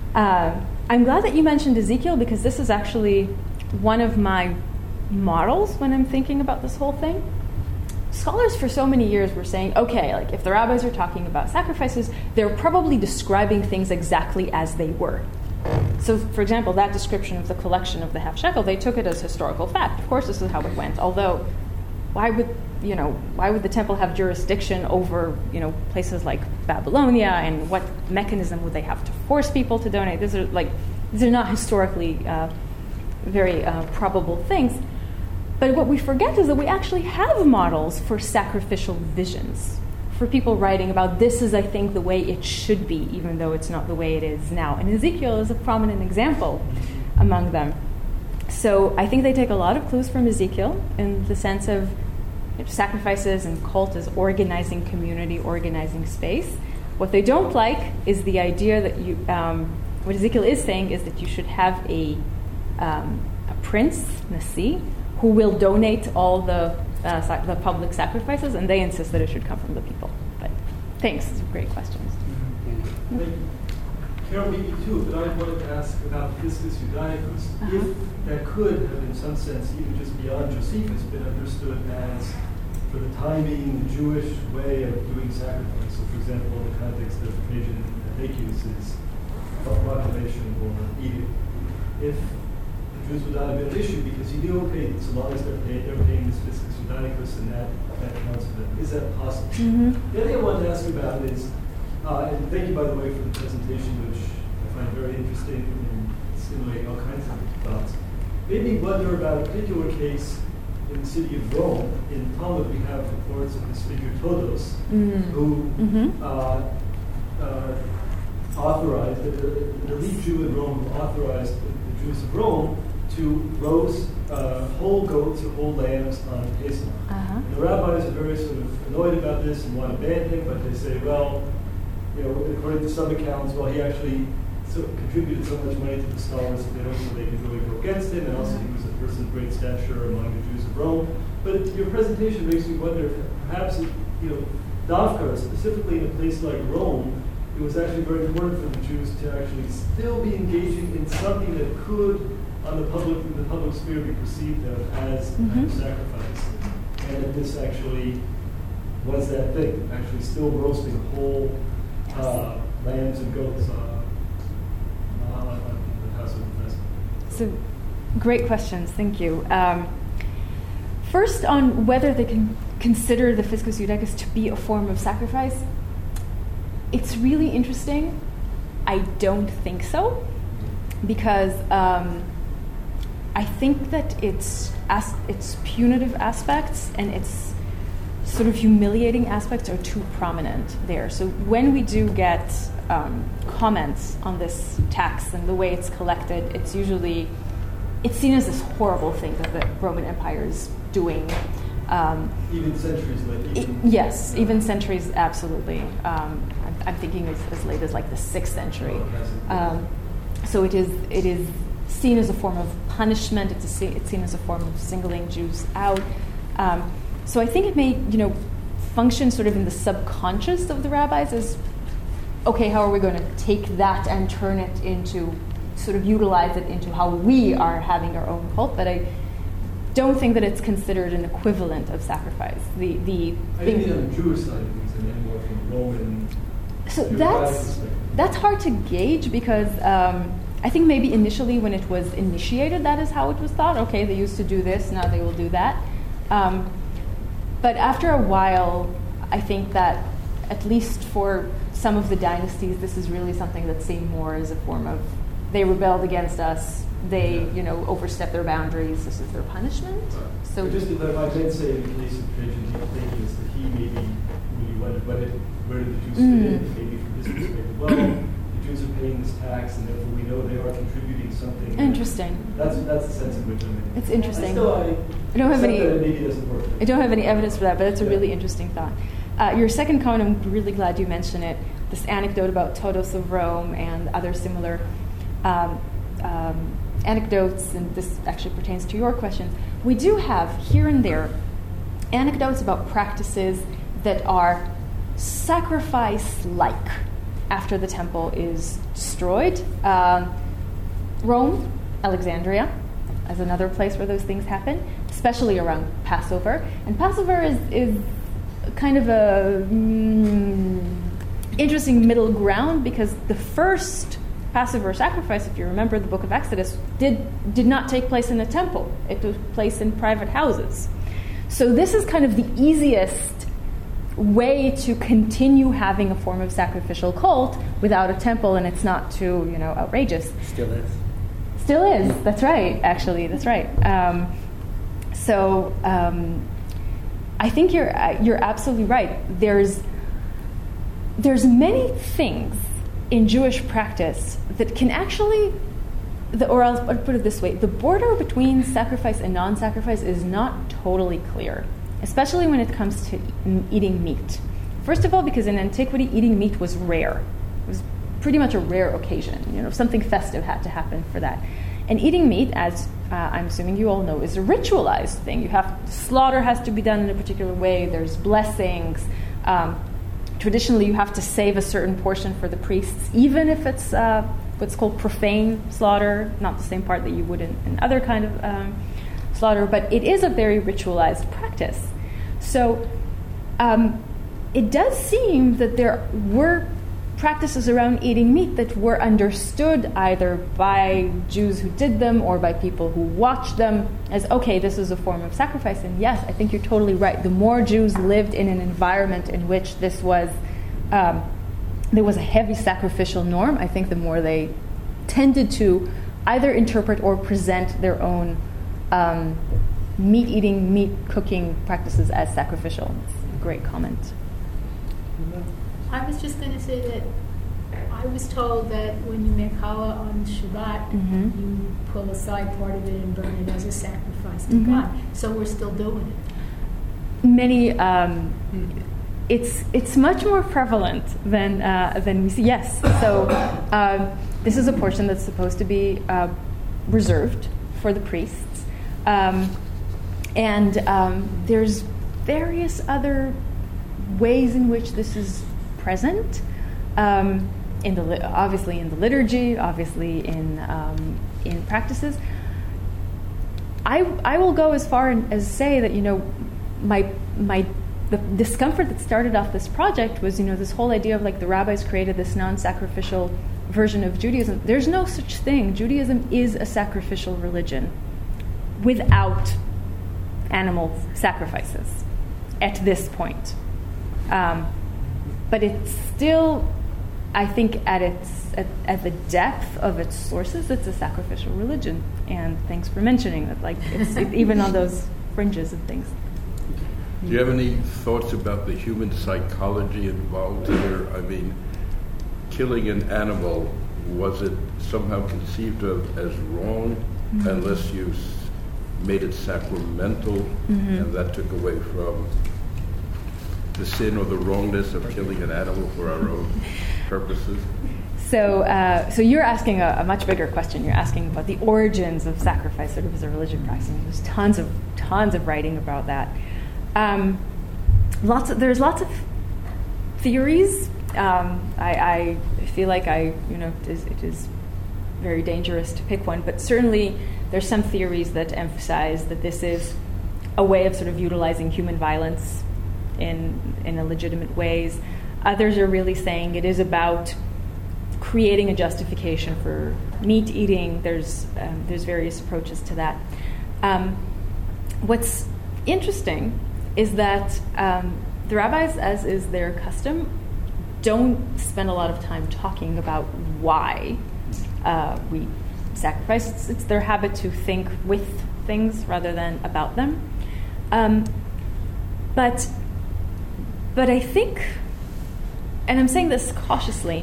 Uh, I'm glad that you mentioned Ezekiel, because this is actually one of my models when I'm thinking about this whole thing. Scholars for so many years were saying, okay, like if the rabbis are talking about sacrifices, they're probably describing things exactly as they were. So, for example, that description of the collection of the half shekel, they took it as historical fact. Of course, this is how it went. Although, why would you know why would the temple have jurisdiction over you know places like Babylonia, and what mechanism would they have to force people to donate? These are like these are not historically uh, very uh, probable things. But what we forget is that we actually have models for sacrificial visions, for people writing about this is, I think, the way it should be, even though it's not the way it is now. And Ezekiel is a prominent example among them. So I think they take a lot of clues from Ezekiel in the sense of you know, sacrifices and cult as organizing community, organizing space. What they don't like is the idea that you, um, what Ezekiel is saying is that you should have a, um, a prince, Nasi, who will donate all the uh, sac- the public sacrifices, and they insist that it should come from the people. But thanks, these are great questions.
Thank you. Carol beat me too, but I wanted to ask about Fiscus Judaicus.
Uh-huh.
If that could have, in some sense, even just beyond Josephus, been understood as, for the time being, the Jewish way of doing sacrifice. So, for example, in the context of Trajan Apicius is a proclamation or edict. If Jews would not have been an issue because you knew, okay, so long as they're paying, they're paying this Fiscus Judaicus, and that, that counts for them. Is that possible?
Mm-hmm.
The other thing I wanted to ask about is, uh, and thank you, by the way, for the presentation, which I find very interesting and stimulating all kinds of thoughts. Made me wonder about a particular case in the city of Rome. In Talmud, we have reports of this figure Todos, mm-hmm. who
mm-hmm.
uh, uh, authorized, an elite Jew in Rome who authorized the, the Jews of Rome to roast uh, whole goats or whole lambs on Pesach.
Uh-huh.
And the rabbis are very sort of annoyed about this and want to ban him, but they say, well, you know, according to some accounts, well, he actually sort of contributed so much money to the scholars that they don't so they can really go against him, and also he was a person of great stature among the Jews of Rome. But your presentation makes me wonder if perhaps, it, you know, Davka, specifically in a place like Rome, it was actually very important for the Jews to actually still be engaging in something that could, on the public, in the public sphere, be perceived of as mm-hmm. a kind of sacrifice. And that this actually was that thing, actually still roasting whole uh, lambs and goats uh, on, on the Passover festival.
So, great questions, thank you. Um, first, on whether they can consider the Fiscus Judaicus to be a form of sacrifice, it's really interesting. I don't think so, because um, I think that its as, its punitive aspects and its sort of humiliating aspects are too prominent there. So when we do get um, comments on this tax and the way it's collected, it's usually it's seen as this horrible thing that the Roman Empire is doing. Um,
even centuries later.
It, yes, even centuries, absolutely. Um, I'm, I'm thinking as, as late as like the sixth century. Um, so it is it is seen as a form of punishment. It's, a, it's seen as a form of singling Jews out. Um, so I think it may, you know, function sort of in the subconscious of the rabbis as, okay, how are we going to take that and turn it into, sort of utilize it into how we are having our own cult? But I don't think that it's considered an equivalent of sacrifice. The the
I think mean on the Jewish side of things, and more from Roman.
So that's that's hard to gauge because um, I think maybe initially when it was initiated, that is how it was thought. Okay, they used to do this, now they will do that. Um, but after a while, I think that at least for some of the dynasties, this is really something that's seen more as a form of they rebelled against us. They, you know, overstep their boundaries. This is their punishment. So,
but just if I did say in the case of Trajan Apicius that he maybe really wondered where did, where did the Jews
mm.
fit in? Maybe from his perspective, well, the Jews are paying this tax, and therefore we know they are contributing something.
Interesting.
That's that's the sense in which I mean.
It's interesting.
I still, I,
I don't have any.
That maybe doesn't work.
I don't have any evidence for that, but it's a
yeah.
really interesting thought. Uh, your second comment, I'm really glad you mentioned it. This anecdote about Todos of Rome and other similar. Um, um, anecdotes, and this actually pertains to your questions, we do have here and there anecdotes about practices that are sacrifice-like. after the temple is destroyed. Um, Rome, Alexandria, as another place where those things happen, especially around Passover. And Passover is, is kind of a mm, interesting middle ground, because the first Passover sacrifice, if you remember the book of Exodus, did did not take place in a temple. It took place in private houses. So this is kind of the easiest way to continue having a form of sacrificial cult without a temple, and it's not too, you know, outrageous.
Still is.
Still is. That's right. Actually, that's right. Um, so um, I think you're uh, you're absolutely right. There's there's many things in Jewish practice that can actually, the, or I'll, I'll put it this way: the border between sacrifice and non-sacrifice is not totally clear, especially when it comes to eating meat. First of all, because in antiquity, eating meat was rare. It was pretty much a rare occasion. You know, something festive had to happen for that. And eating meat, as uh, I'm assuming you all know, is a ritualized thing. You have slaughter has to be done in a particular way. There's blessings. Um, traditionally, you have to save a certain portion for the priests, even if it's uh, what's called profane slaughter, not the same part that you would in, in other kind of um, slaughter. But it is a very ritualized practice. So um, it does seem that there were practices around eating meat that were understood either by Jews who did them or by people who watched them as, okay, this is a form of sacrifice. And yes, I think you're totally right. The more Jews lived in an environment in which this was, um, there was a heavy sacrificial norm, I think the more they tended to either interpret or present their own um, meat-eating, meat-cooking practices as sacrificial. It's a great comment.
I was just going to say that I was told that when you make challah on Shabbat,
Mm-hmm.
you pull aside part of it and burn it as a sacrifice to
Mhm.
God. So we're still doing it.
Many, um, it's it's much more prevalent than uh, than we see. Yes, so um, this is a portion that's supposed to be uh, reserved for the priests, um, and um, there's various other ways in which this is present. Um, in the li- obviously in the liturgy, obviously in um, in practices. I I will go as far as say that, you know, my my the discomfort that started off this project was, you know, this whole idea of like the rabbis created this non-sacrificial version of Judaism. There's no such thing. Judaism is a sacrificial religion without animal sacrifices at this point. Um, but it's still, I think, at its at, at the depth of its sources, it's a sacrificial religion. And thanks for mentioning that. Like, it's it, even on those fringes and things.
Do you have any thoughts about the human psychology involved here? I mean, killing an animal, was it somehow conceived of as wrong mm-hmm. unless you s- made it sacramental, mm-hmm. and that took away from the sin or the wrongness of killing an animal for our own purposes?
So, uh, so you're asking a, a much bigger question. You're asking about the origins of sacrifice, sort of as a religious practice. And there's tons of tons of writing about that. Um, lots of, there's lots of theories. Um, I, I feel like I, you know, it is, it is very dangerous to pick one, but certainly there's some theories that emphasize that this is a way of sort of utilizing human violence in in illegitimate ways. Others are really saying it is about creating a justification for meat eating. There's um, there's various approaches to that. Um, what's interesting is that um, the rabbis, as is their custom, don't spend a lot of time talking about why uh, we sacrifice. It's, it's their habit to think with things rather than about them. Um, but but I think, and I'm saying this cautiously,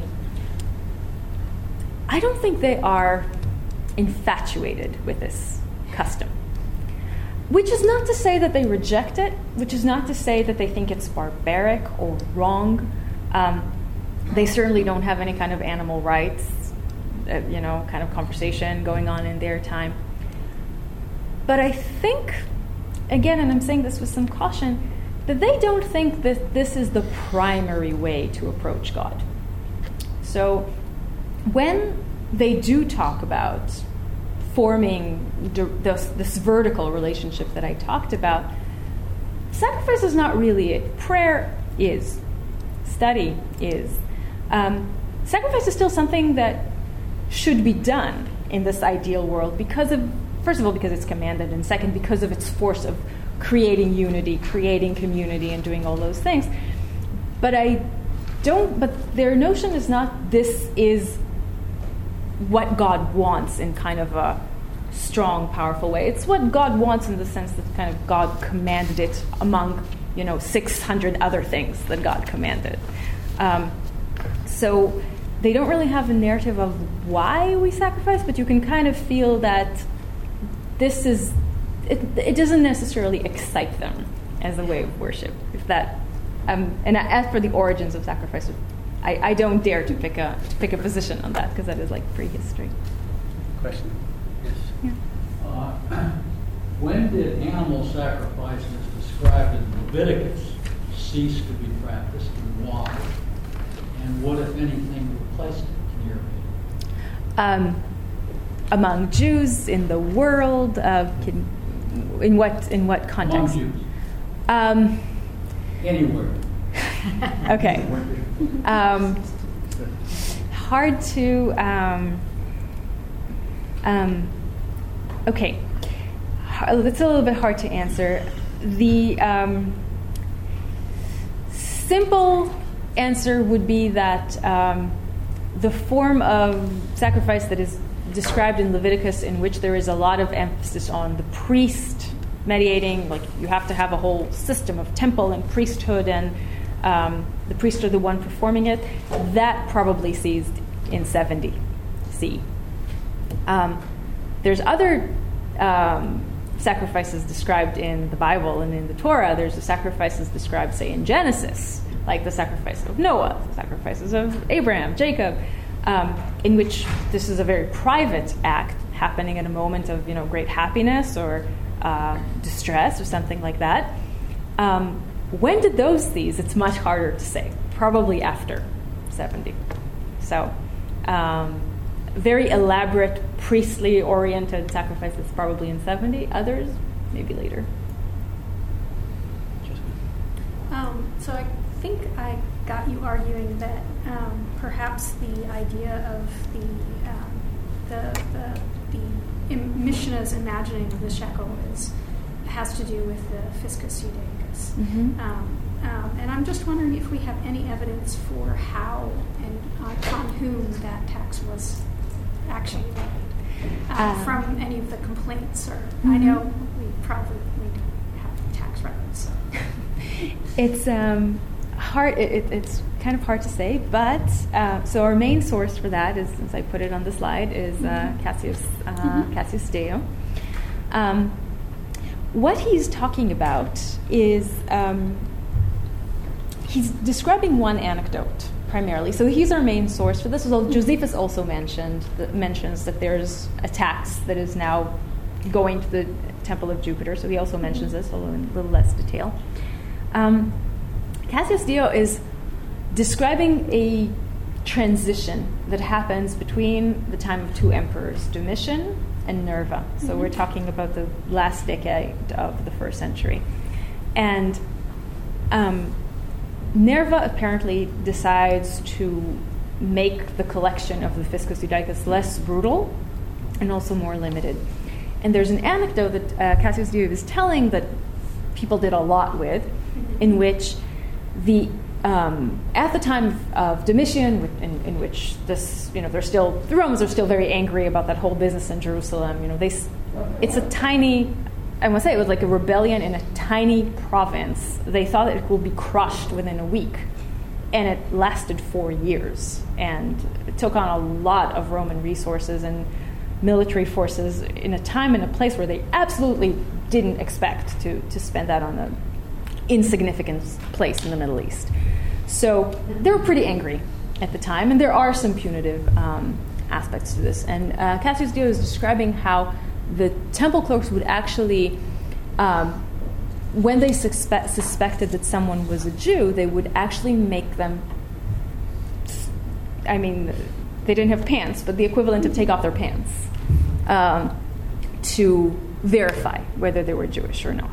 I don't think they are infatuated with this custom. Which is not to say that they reject it, which is not to say that they think it's barbaric or wrong. Um, they certainly don't have any kind of animal rights, uh, you know, kind of conversation going on in their time. But I think, again, and I'm saying this with some caution, that they don't think that this is the primary way to approach God. So when they do talk about forming this, this vertical relationship that I talked about, sacrifice is not really it. Prayer is. Study is. Um, sacrifice is still something that should be done in this ideal world because of, first of all, because it's commanded, and second, because of its force of creating unity, creating community, and doing all those things. But I don't, but their notion is not this is what God wants in kind of a strong, powerful way. It's what God wants in the sense that kind of God commanded it among, you know, six hundred other things that God commanded. Um, so they don't really have a narrative of why we sacrifice, but you can kind of feel that this is, it, it doesn't necessarily excite them as a way of worship. If that, um, and as for the origins of sacrifice, I, I don't dare to pick a to pick a position on that because that is like prehistory.
Question? Yes.
Yeah.
Uh, when did animal sacrifices described in Leviticus cease to be practiced, and why? And what, if anything, replaced it in your opinion?
Um, among Jews in the world, uh, can, in what in what context?
Among Jews.
Um,
Anywhere.
Okay. Um, hard to. Um, um, okay. It's a little bit hard to answer. The um, simple answer would be that um, the form of sacrifice that is described in Leviticus, in which there is a lot of emphasis on the priest mediating, like you have to have a whole system of temple and priesthood, and um, the priests are the one performing it, that probably ceased in seventy C. Um, there's other um, sacrifices described in the Bible and in the Torah. There's the sacrifices described, say, in Genesis, like the sacrifice of Noah, the sacrifices of Abraham, Jacob, um, in which this is a very private act happening in a moment of, you know, great happiness or uh, distress or something like that. Um, when did those cease? It's much harder to say. Probably after seventy. So, um, very elaborate, priestly-oriented sacrifices probably in seventy. Others, maybe later.
Um, so I think I got you arguing that um, perhaps the idea of the um, the the, the Mishnah's imagining of the shekel is has to do with the fiscus judaicus. Mm-hmm. Um, um, and I'm just wondering if we have any evidence for how and uh, on whom that tax was actually levied uh, uh, from any of the complaints. Or mm-hmm. I know we probably we have tax records. So.
It's um, hard. It, it, it's kind of hard to say, but uh, so our main source for that is, as I put it on the slide, is uh, Cassius uh, mm-hmm. Cassius Dio. Um, what he's talking about is um, he's describing one anecdote primarily. So he's our main source for this. Although Josephus also mentioned that, mentions that there's a tax that is now going to the Temple of Jupiter. So he also mentions this, although in a little less detail. Um, Cassius Dio is describing a transition that happens between the time of two emperors, Domitian and Nerva. So mm-hmm. we're talking about the last decade of the first century. And um, Nerva apparently decides to make the collection of the Fiscus Judaicus less brutal and also more limited. And there's an anecdote that uh, Cassius Dio is telling that people did a lot with, in which the um, at the time of, of Domitian, in, in which this, you know, they're still the Romans are still very angry about that whole business in Jerusalem. You know, they it's a tiny, I must say, it was like a rebellion in a tiny province. They thought it would be crushed within a week, and it lasted four years, and it took on a lot of Roman resources and military forces in a time and a place where they absolutely didn't expect to to spend that on an insignificant place in the Middle East. So they were pretty angry at the time, and there are some punitive um, aspects to this. And uh, Cassius Dio is describing how the temple clerks would actually, um, when they suspe- suspected that someone was a Jew, they would actually make them I mean, they didn't have pants, but the equivalent of take off their pants um, to verify whether they were Jewish or not.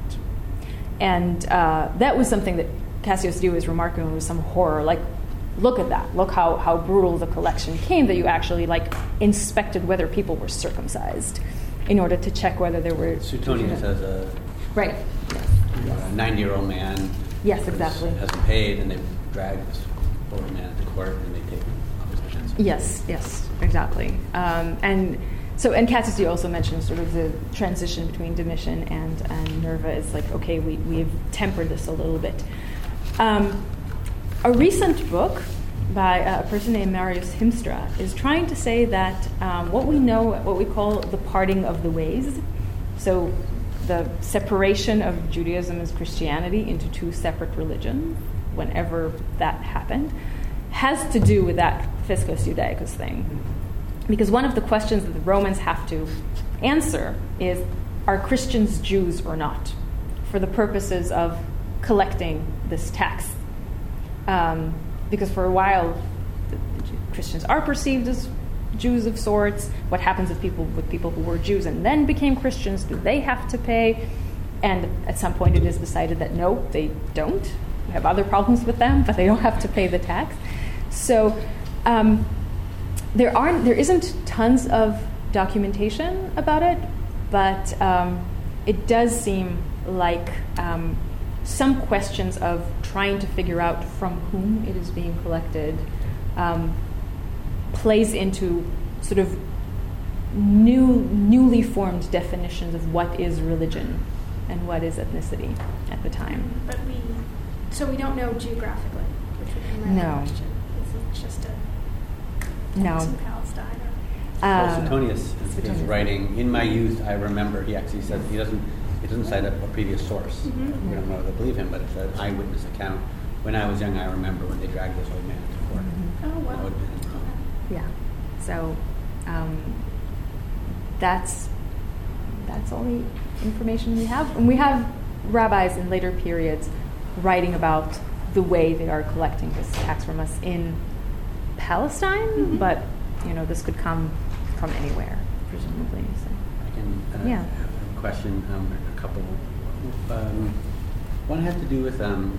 And uh, that was something that Cassius Dio was remarking with some horror. Like, look at that. Look how, how brutal the collection came, that you actually like inspected whether people were circumcised in order to check whether there were...
Suetonius has a...
Right. Yes.
A ninety-year-old man.
Yes, exactly.
Hasn't paid, and they drag this old man to court, and they take him off his pants.
Yes, yes, exactly. Um, and so, and Cassius Dio also mentioned sort of the transition between Domitian and, and Nerva is like, okay, we, we've tempered this a little bit. Um, a recent book by a person named Marius Himstra is trying to say that um, what we know, what we call the parting of the ways, so the separation of Judaism and Christianity into two separate religions, whenever that happened, has to do with that Fiscus Judaicus thing. Because one of the questions that the Romans have to answer is, are Christians Jews or not, for the purposes of collecting this tax? Um, because for a while, the, the Christians are perceived as Jews of sorts. What happens with people with people who were Jews and then became Christians? Do they have to pay? And at some point, it is decided that no, they don't. We have other problems with them, but they don't have to pay the tax. So um, there aren't, there isn't tons of documentation about it, but um, it does seem like um, some questions of trying to figure out from whom it is being collected um, plays into sort of new, newly formed definitions of what is religion and what is ethnicity at the time.
But we, so we don't know geographically, which would be my
No.
question. Is it just a
No.
tax in Palestine? Or?
Well,
Um,
Suetonius is, is
Suetonius.
writing, in my youth, I remember, he actually says, he doesn't he doesn't cite a, a previous source.
Mhm.
We don't know whether to believe him, but it's an eyewitness account. When I was young, I remember when they dragged this old man to court.
Oh,
That
wow.
would have been in Rome.
Yeah. So um, that's that's all the information we have. And we have rabbis in later periods writing about the way they are collecting this tax from us in Palestine,
Mhm.
but you know this could come from anywhere, presumably. So.
I can uh,
Yeah.
have a question, um, a couple. Um, one had to do with um,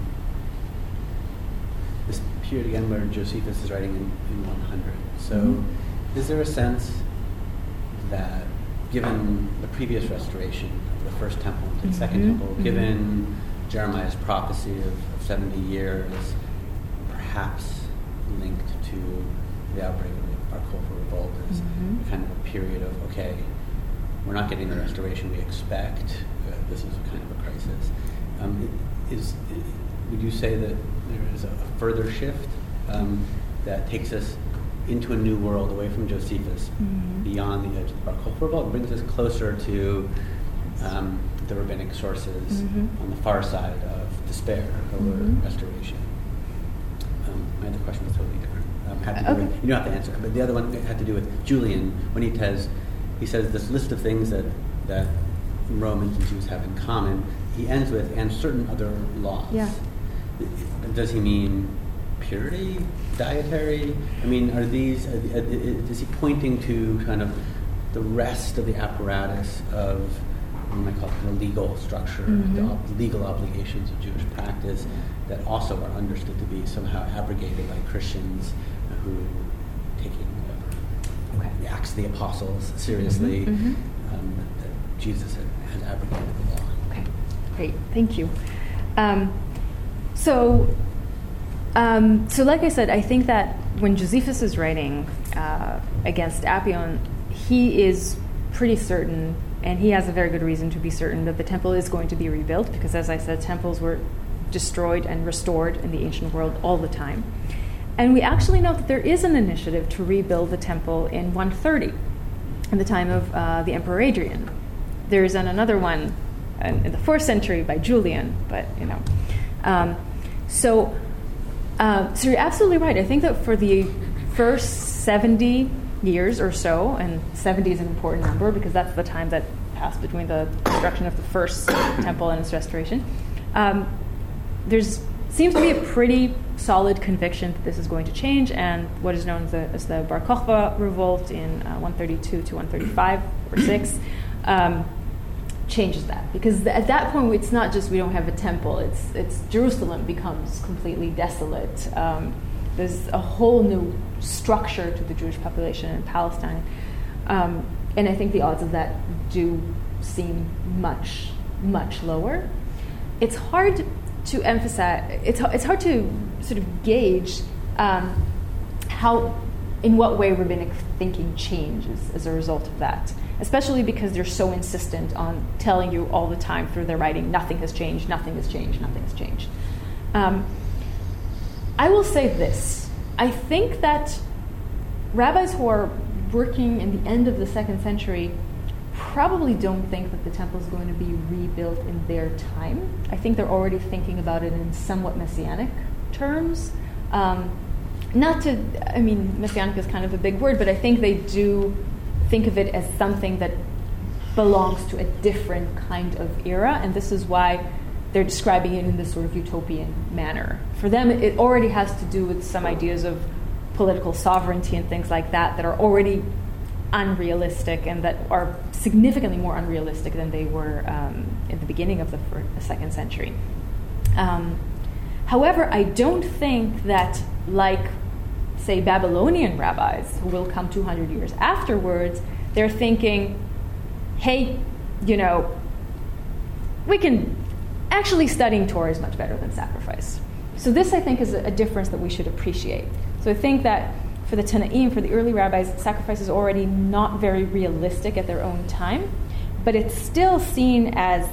this period again where Josephus is writing in, in one hundred. So,
Mhm.
is there a sense that, given the previous restoration of the first temple and the second
Mhm.
temple,
Mhm.
given Jeremiah's prophecy of, of seventy years, perhaps linked to the outbreak of the Bar Kokhba revolt, as
Mhm.
a kind of a period of, okay, we're not getting the restoration we expect. Uh, this is a kind of a crisis. Um, is, would you say that there is a, a further shift um, that takes us into a new world, away from Josephus,
Mhm.
beyond the edge of the Bar Kokhba revolt, brings us closer to um, the rabbinic sources
Mhm.
on the far side of despair over
Mhm.
restoration? Um, my other question was totally different. Um, had to do
Okay.
with, you don't have to answer, but the other one had to do with Julian when he says he says this list of things that that Romans and Jews have in common. He ends with and certain other laws.
Yeah.
Does he mean purity, dietary? I mean, are these? Are, are, is he pointing to kind of the rest of the apparatus of what you might call it, the legal structure,
Mhm.
the ob- legal obligations of Jewish practice that also are understood to be somehow abrogated by Christians who, taking uh,
Okay.
the Acts of the Apostles seriously,
Mhm, mhm.
Um, that, that Jesus had, had abrogated the law.
Okay, great, thank you. Um, so, um, so like I said, I think that when Josephus is writing uh, against Appian, he is pretty certain, and he has a very good reason to be certain, that the temple is going to be rebuilt, because as I said, temples were destroyed and restored in the ancient world all the time. And we actually know that there is an initiative to rebuild the temple in one thirty, in the time of uh, the Emperor Adrian. There's an, another one in, in the fourth century by Julian, but you know. Um, so, uh, so you're absolutely right. I think that for the first seventy years or so, and seventy is an important number because that's the time that passed between the destruction of the first temple and its restoration, um, there's seems to be a pretty solid conviction that this is going to change, and what is known as the, as the Bar Kokhba revolt in uh, one thirty-two to one thirty-five or six um, changes that. Because th- at that point, it's not just we don't have a temple, it's, it's Jerusalem becomes completely desolate. Um, there's a whole new structure to the Jewish population in Palestine. Um, and I think the odds of that do seem much, much lower. It's hard to emphasize, it's, it's hard to sort of gauge um, how, in what way rabbinic thinking changes as a result of that, especially because they're so insistent on telling you all the time through their writing, nothing has changed, nothing has changed, nothing has changed. Um, I will say this. I think that rabbis who are working in the end of the second century probably don't think that the temple is going to be rebuilt in their time. I think they're already thinking about it in somewhat messianic terms. Um, not to, I mean, messianic is kind of a big word, but I think they do think of it as something that belongs to a different kind of era, and this is why they're describing it in this sort of utopian manner. For them, it already has to do with some ideas of political sovereignty and things like that that are already unrealistic and that are significantly more unrealistic than they were um, in the beginning of the, first, the second century. Um, however, I don't think that, like, say, Babylonian rabbis, who will come two hundred years afterwards, they're thinking, hey, you know, we can, actually studying Torah is much better than sacrifice. So this, I think, is a, a difference that we should appreciate. So I think that for the Tanaim, for the early rabbis, sacrifice is already not very realistic at their own time, but it's still seen as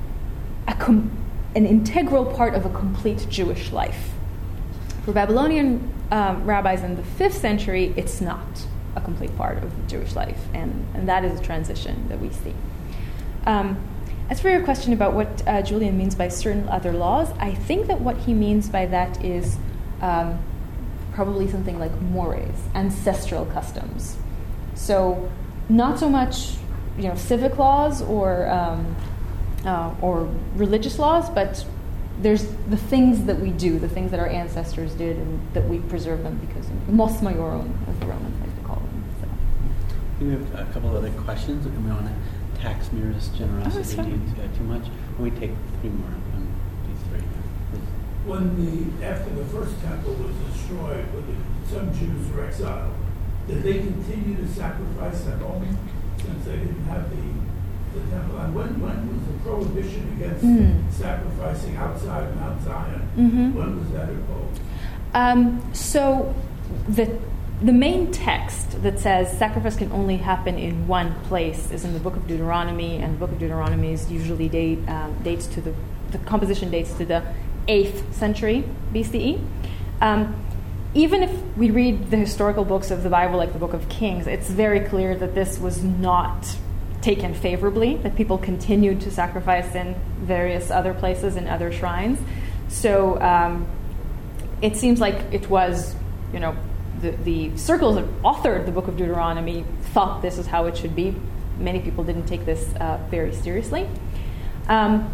a com- an integral part of a complete Jewish life. For Babylonian um, rabbis in the fifth century, it's not a complete part of Jewish life, and, and that is a transition that we see. Um, as for your question about what uh, Julian means by certain other laws, I think that what he means by that is um, probably something like mores, ancestral customs. So not so much, you know, civic laws or um, uh, or religious laws, but there's the things that we do, the things that our ancestors did, and that we preserve them because of mos maiorum, as the Romans like to call them. So.
We have a couple of other questions. We want to tax Mira's generosity
oh,
too, too much. And we take three more on these three.
When the after the first temple was destroyed, when the, some Jews were exiled, did they continue to sacrifice at home since they didn't have the, the temple? And when when was the prohibition against mm. sacrificing outside Mount Zion? Mm-hmm. When was that imposed?
Um, so the the main text that says sacrifice can only happen in one place is in the Book of Deuteronomy, and the Book of Deuteronomy is usually date um, dates to the the composition dates to the eighth century B C E. Um, even if we read the historical books of the Bible, like the Book of Kings, it's very clear that this was not taken favorably, that people continued to sacrifice in various other places and other shrines. So um, it seems like it was, you know, the, the circles that authored the Book of Deuteronomy thought this is how it should be. Many people didn't take this uh, very seriously. Um,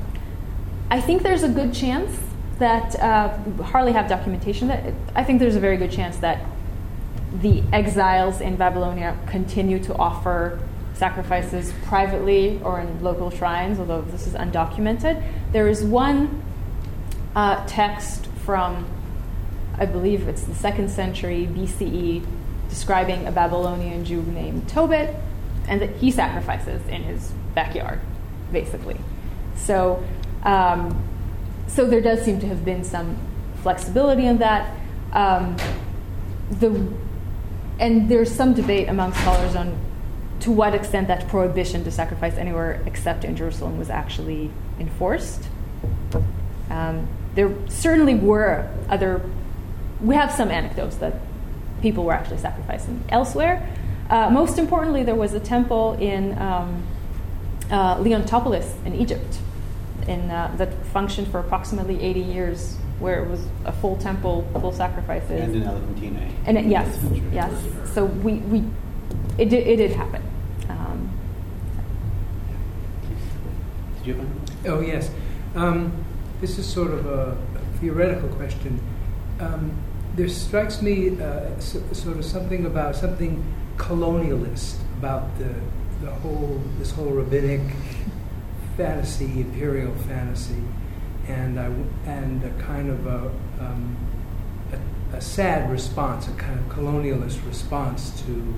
I think there's a good chance that uh, we hardly have documentation that it, I think there's a very good chance that the exiles in Babylonia continue to offer sacrifices privately or in local shrines, although this is undocumented. There is one uh, text from, I believe it's the second century B C E, describing a Babylonian Jew named Tobit, and that he sacrifices in his backyard, basically. So. Um, So there does seem to have been some flexibility in that. Um, the, and there's some debate among scholars on to what extent that prohibition to sacrifice anywhere except in Jerusalem was actually enforced. Um, there certainly were other, we have some anecdotes that people were actually sacrificing elsewhere. Uh, most importantly, there was a temple in um, uh, Leontopolis in Egypt, in, uh, that functioned for approximately eighty years, where it was a full temple, full sacrifices.
And in Elephantine.
And it, yes, yes. So we, we it did it did happen. Um,
did you have one?
Oh yes, um, this is sort of a, a theoretical question. Um, there strikes me uh, so, sort of something about something colonialist about the the whole this whole rabbinic fantasy, imperial fantasy, and I, and a kind of a, um, a a sad response, a kind of colonialist response to.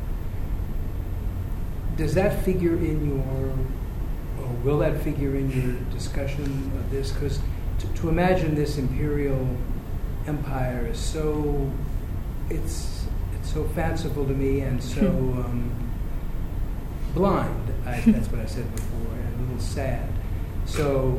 Does that figure in your, or will that figure in your discussion of this? Because to, to imagine this imperial empire is so, it's it's so fanciful to me and so um, blind. I, that's what I said before, and a little sad. So,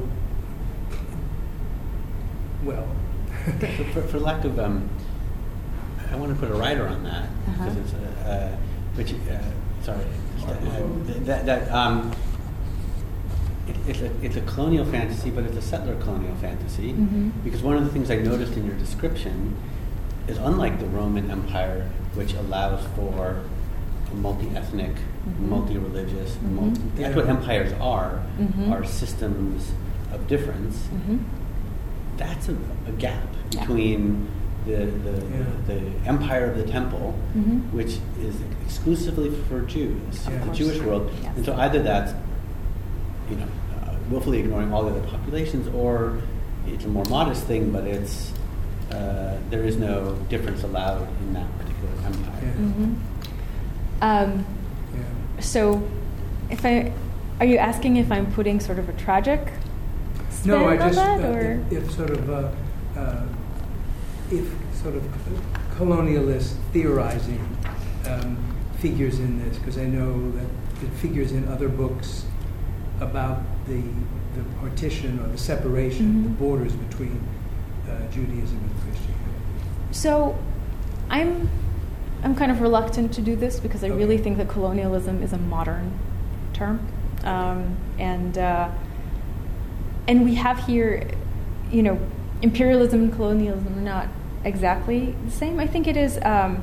well,
for, for lack of, um, I want to put a writer on that
Uh-huh.
because it's a, uh, which, uh, sorry, uh, that, that um, it, it's a it's a colonial fantasy, but it's a settler colonial fantasy.
Mhm.
Because one of the things I noticed in your description is, unlike the Roman Empire, which allows for a multi-ethnic,
Mhm.
multi-religious,
Mhm.
multi- that's what empires are,
Mhm.
are systems of difference.
Mhm.
That's a, a gap
Yeah.
between the the,
Yeah.
the empire of the temple,
Mhm.
which is exclusively for Jews,
Yeah.
the Jewish world,
Yes.
and so either that's, you know, uh, willfully ignoring all the other populations, or it's a more modest thing, but it's uh, there is no difference allowed in that particular empire.
Yeah.
Mhm. Um,
yeah.
so, if I, are you asking if I'm putting sort of a tragic spin
No, I
on
just
that,
uh,
or
if, if sort of uh, uh, if sort of colonialist theorizing um, figures in this, because I know that it figures in other books about the the partition or the separation,
Mhm.
the borders between uh, Judaism and Christianity.
So, I'm I'm kind of reluctant to do this because I
Okay.
really think that colonialism is a modern term, um, and uh, and we have here, you know, imperialism and colonialism are not exactly the same. I think it is. Um,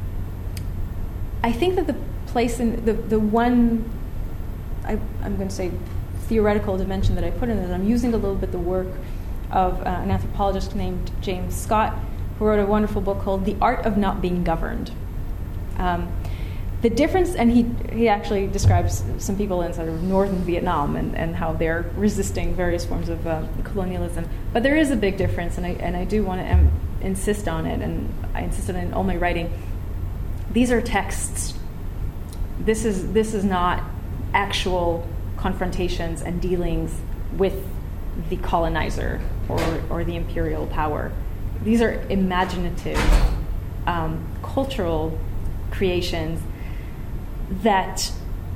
I think that the place in the the one I, I'm going to say theoretical dimension that I put in it, I'm using a little bit the work of uh, an anthropologist named James Scott, who wrote a wonderful book called The Art of Not Being Governed. Um, the difference, and he he actually describes some people in sort of northern Vietnam and, and how they're resisting various forms of uh, colonialism. But there is a big difference, and I and I do want to um, insist on it, and I insisted in all my writing. These are texts. This is this is not actual confrontations and dealings with the colonizer or or the imperial power. These are imaginative, um, cultural creations that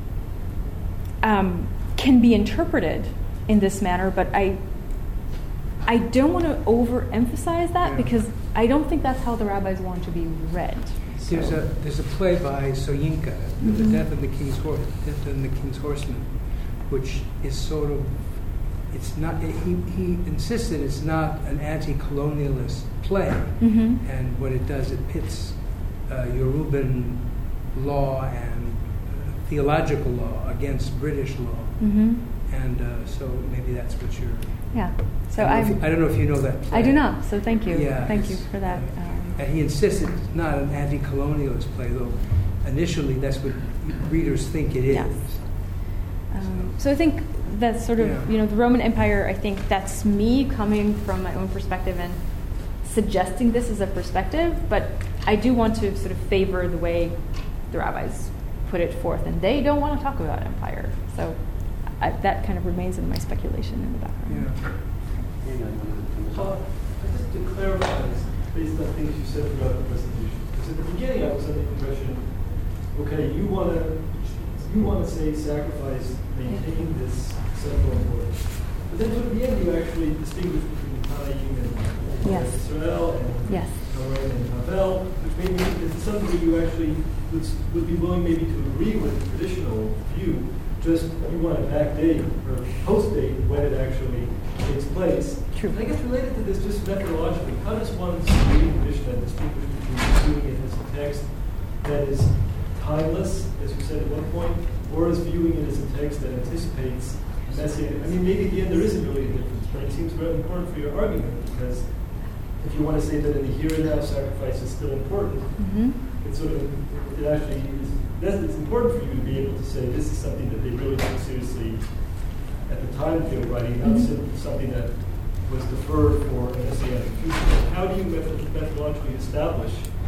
um, can be interpreted in this manner, but I I don't want to overemphasize that
Yeah.
because I don't think that's how the rabbis want to be read.
There's
So-
a there's a play by Soyinka,
Mhm.
The Death of the King's Horse, Death of the King's Horseman, which is sort of it's not. He he insisted it's not an anti-colonialist play,
Mhm.
and what it does, it pits uh, Yoruban law and uh, theological law against British law,
Mhm.
and uh, so maybe that's what you're.
Yeah. So
I
I
don't, know if you, I don't know if you know that play.
I do not. So thank you.
Yeah,
thank you
it's-
for that. Um,
And he insisted it's not an anti-colonialist play, though initially that's what readers think it is.
Yes. Um, so I think that's sort of,
Yeah.
you know, the Roman Empire, I think that's me coming from my own perspective and suggesting this as a perspective, but I do want to sort of favor the way the rabbis put it forth, and they don't want to talk about empire. So I, that kind of remains in my speculation in the background.
Yeah.
Uh, just to clarify this, based on things you said throughout the presentation, because at the beginning I was under the impression, okay, you want to you want to say sacrifice, maintain this central importance, but then toward the end you actually distinguish between Chaim and
Yes.
Israel and
Yes.
Kohen and Havel, which made me think that to some degree you actually would, would be willing maybe to agree with the traditional view, just you want to backdate or post-date when it actually takes place.
True.
And I guess related to this, just methodologically, how does one reading Mishnah distinguish between viewing it as a text that is timeless, as you said at one point, or is viewing it as a text that anticipates messianic? I mean, maybe at the end there isn't really a difference, but it seems very important for your argument because if you want to say that in the here and now sacrifice is still important,
Mm-hmm.
it's sort of, it actually is, that's, it's important for you to be able to say this is something that they really took seriously at the time that they were writing, not
Mhm.
simply something that was deferred for an messianic future. How do you method- methodologically establish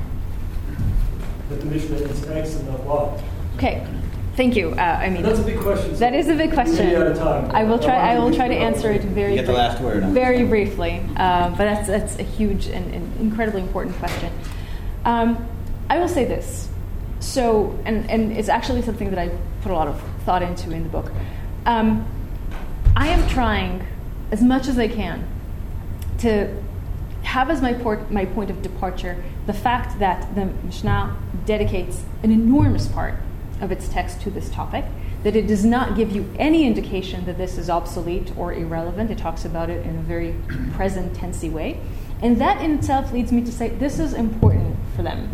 that the Mishnah is X and not Y?
Okay, thank you. Uh, I mean,
That's a big question. so
that is a big
we're
question.
running out of time.
I will try. I will try to
want
answer it very.
You get the
brief-
last word on
Very
this.
briefly, uh, but that's that's a huge and, and incredibly important question. Um, I will say this. So, and and it's actually something that I put a lot of thought into in the book. Um, I am trying, as much as I can, to have as my port, my point of departure the fact that the Mishnah dedicates an enormous part of its text to this topic, that it does not give you any indication that this is obsolete or irrelevant. It talks about it in a very present tensey way. And that in itself leads me to say this is important for them,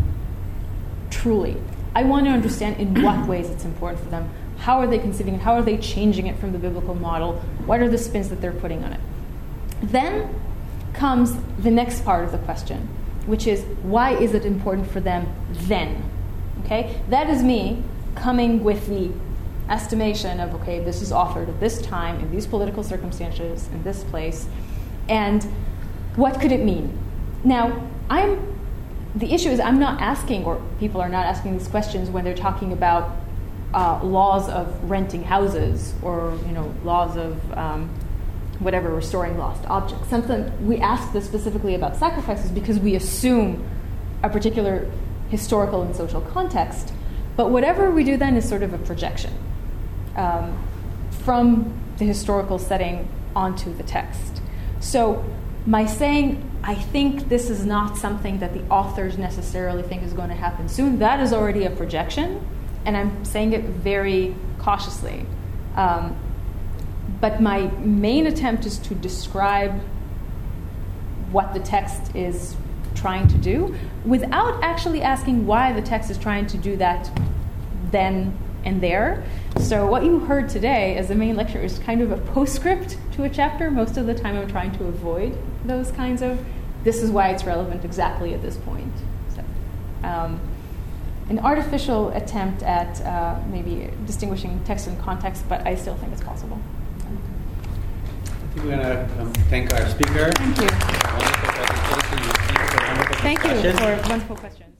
truly. I want to understand in what ways it's important for them. How are they conceiving it? How are they changing it from the biblical model? What are the spins that they're putting on it? Then comes the next part of the question, which is why is it important for them then? Okay, that is me coming with the estimation of, okay, this is offered at this time, in these political circumstances, in this place, and what could it mean? Now, I'm, the issue is I'm not asking, or people are not asking these questions when they're talking about uh, laws of renting houses, or, you know, laws of um, whatever, restoring lost objects. Something, we ask this specifically about sacrifices because we assume a particular historical and social context, but whatever we do then is sort of a projection um, from the historical setting onto the text. So my saying, I think this is not something that the authors necessarily think is going to happen soon, that is already a projection, and I'm saying it very cautiously. Um, but my main attempt is to describe what the text is trying to do without actually asking why the text is trying to do that then and there. So what you heard today as the main lecture is kind of a postscript to a chapter. Most of the time I'm trying to avoid those kinds of, this is why it's relevant exactly at this point. So, um, an artificial attempt at uh, maybe distinguishing text and context, but I still think it's possible.
I think we're going to um, thank our speaker.
Thank you.
Wonderful presentation. Thank you for wonderful
Thank you
discussion.
for wonderful questions.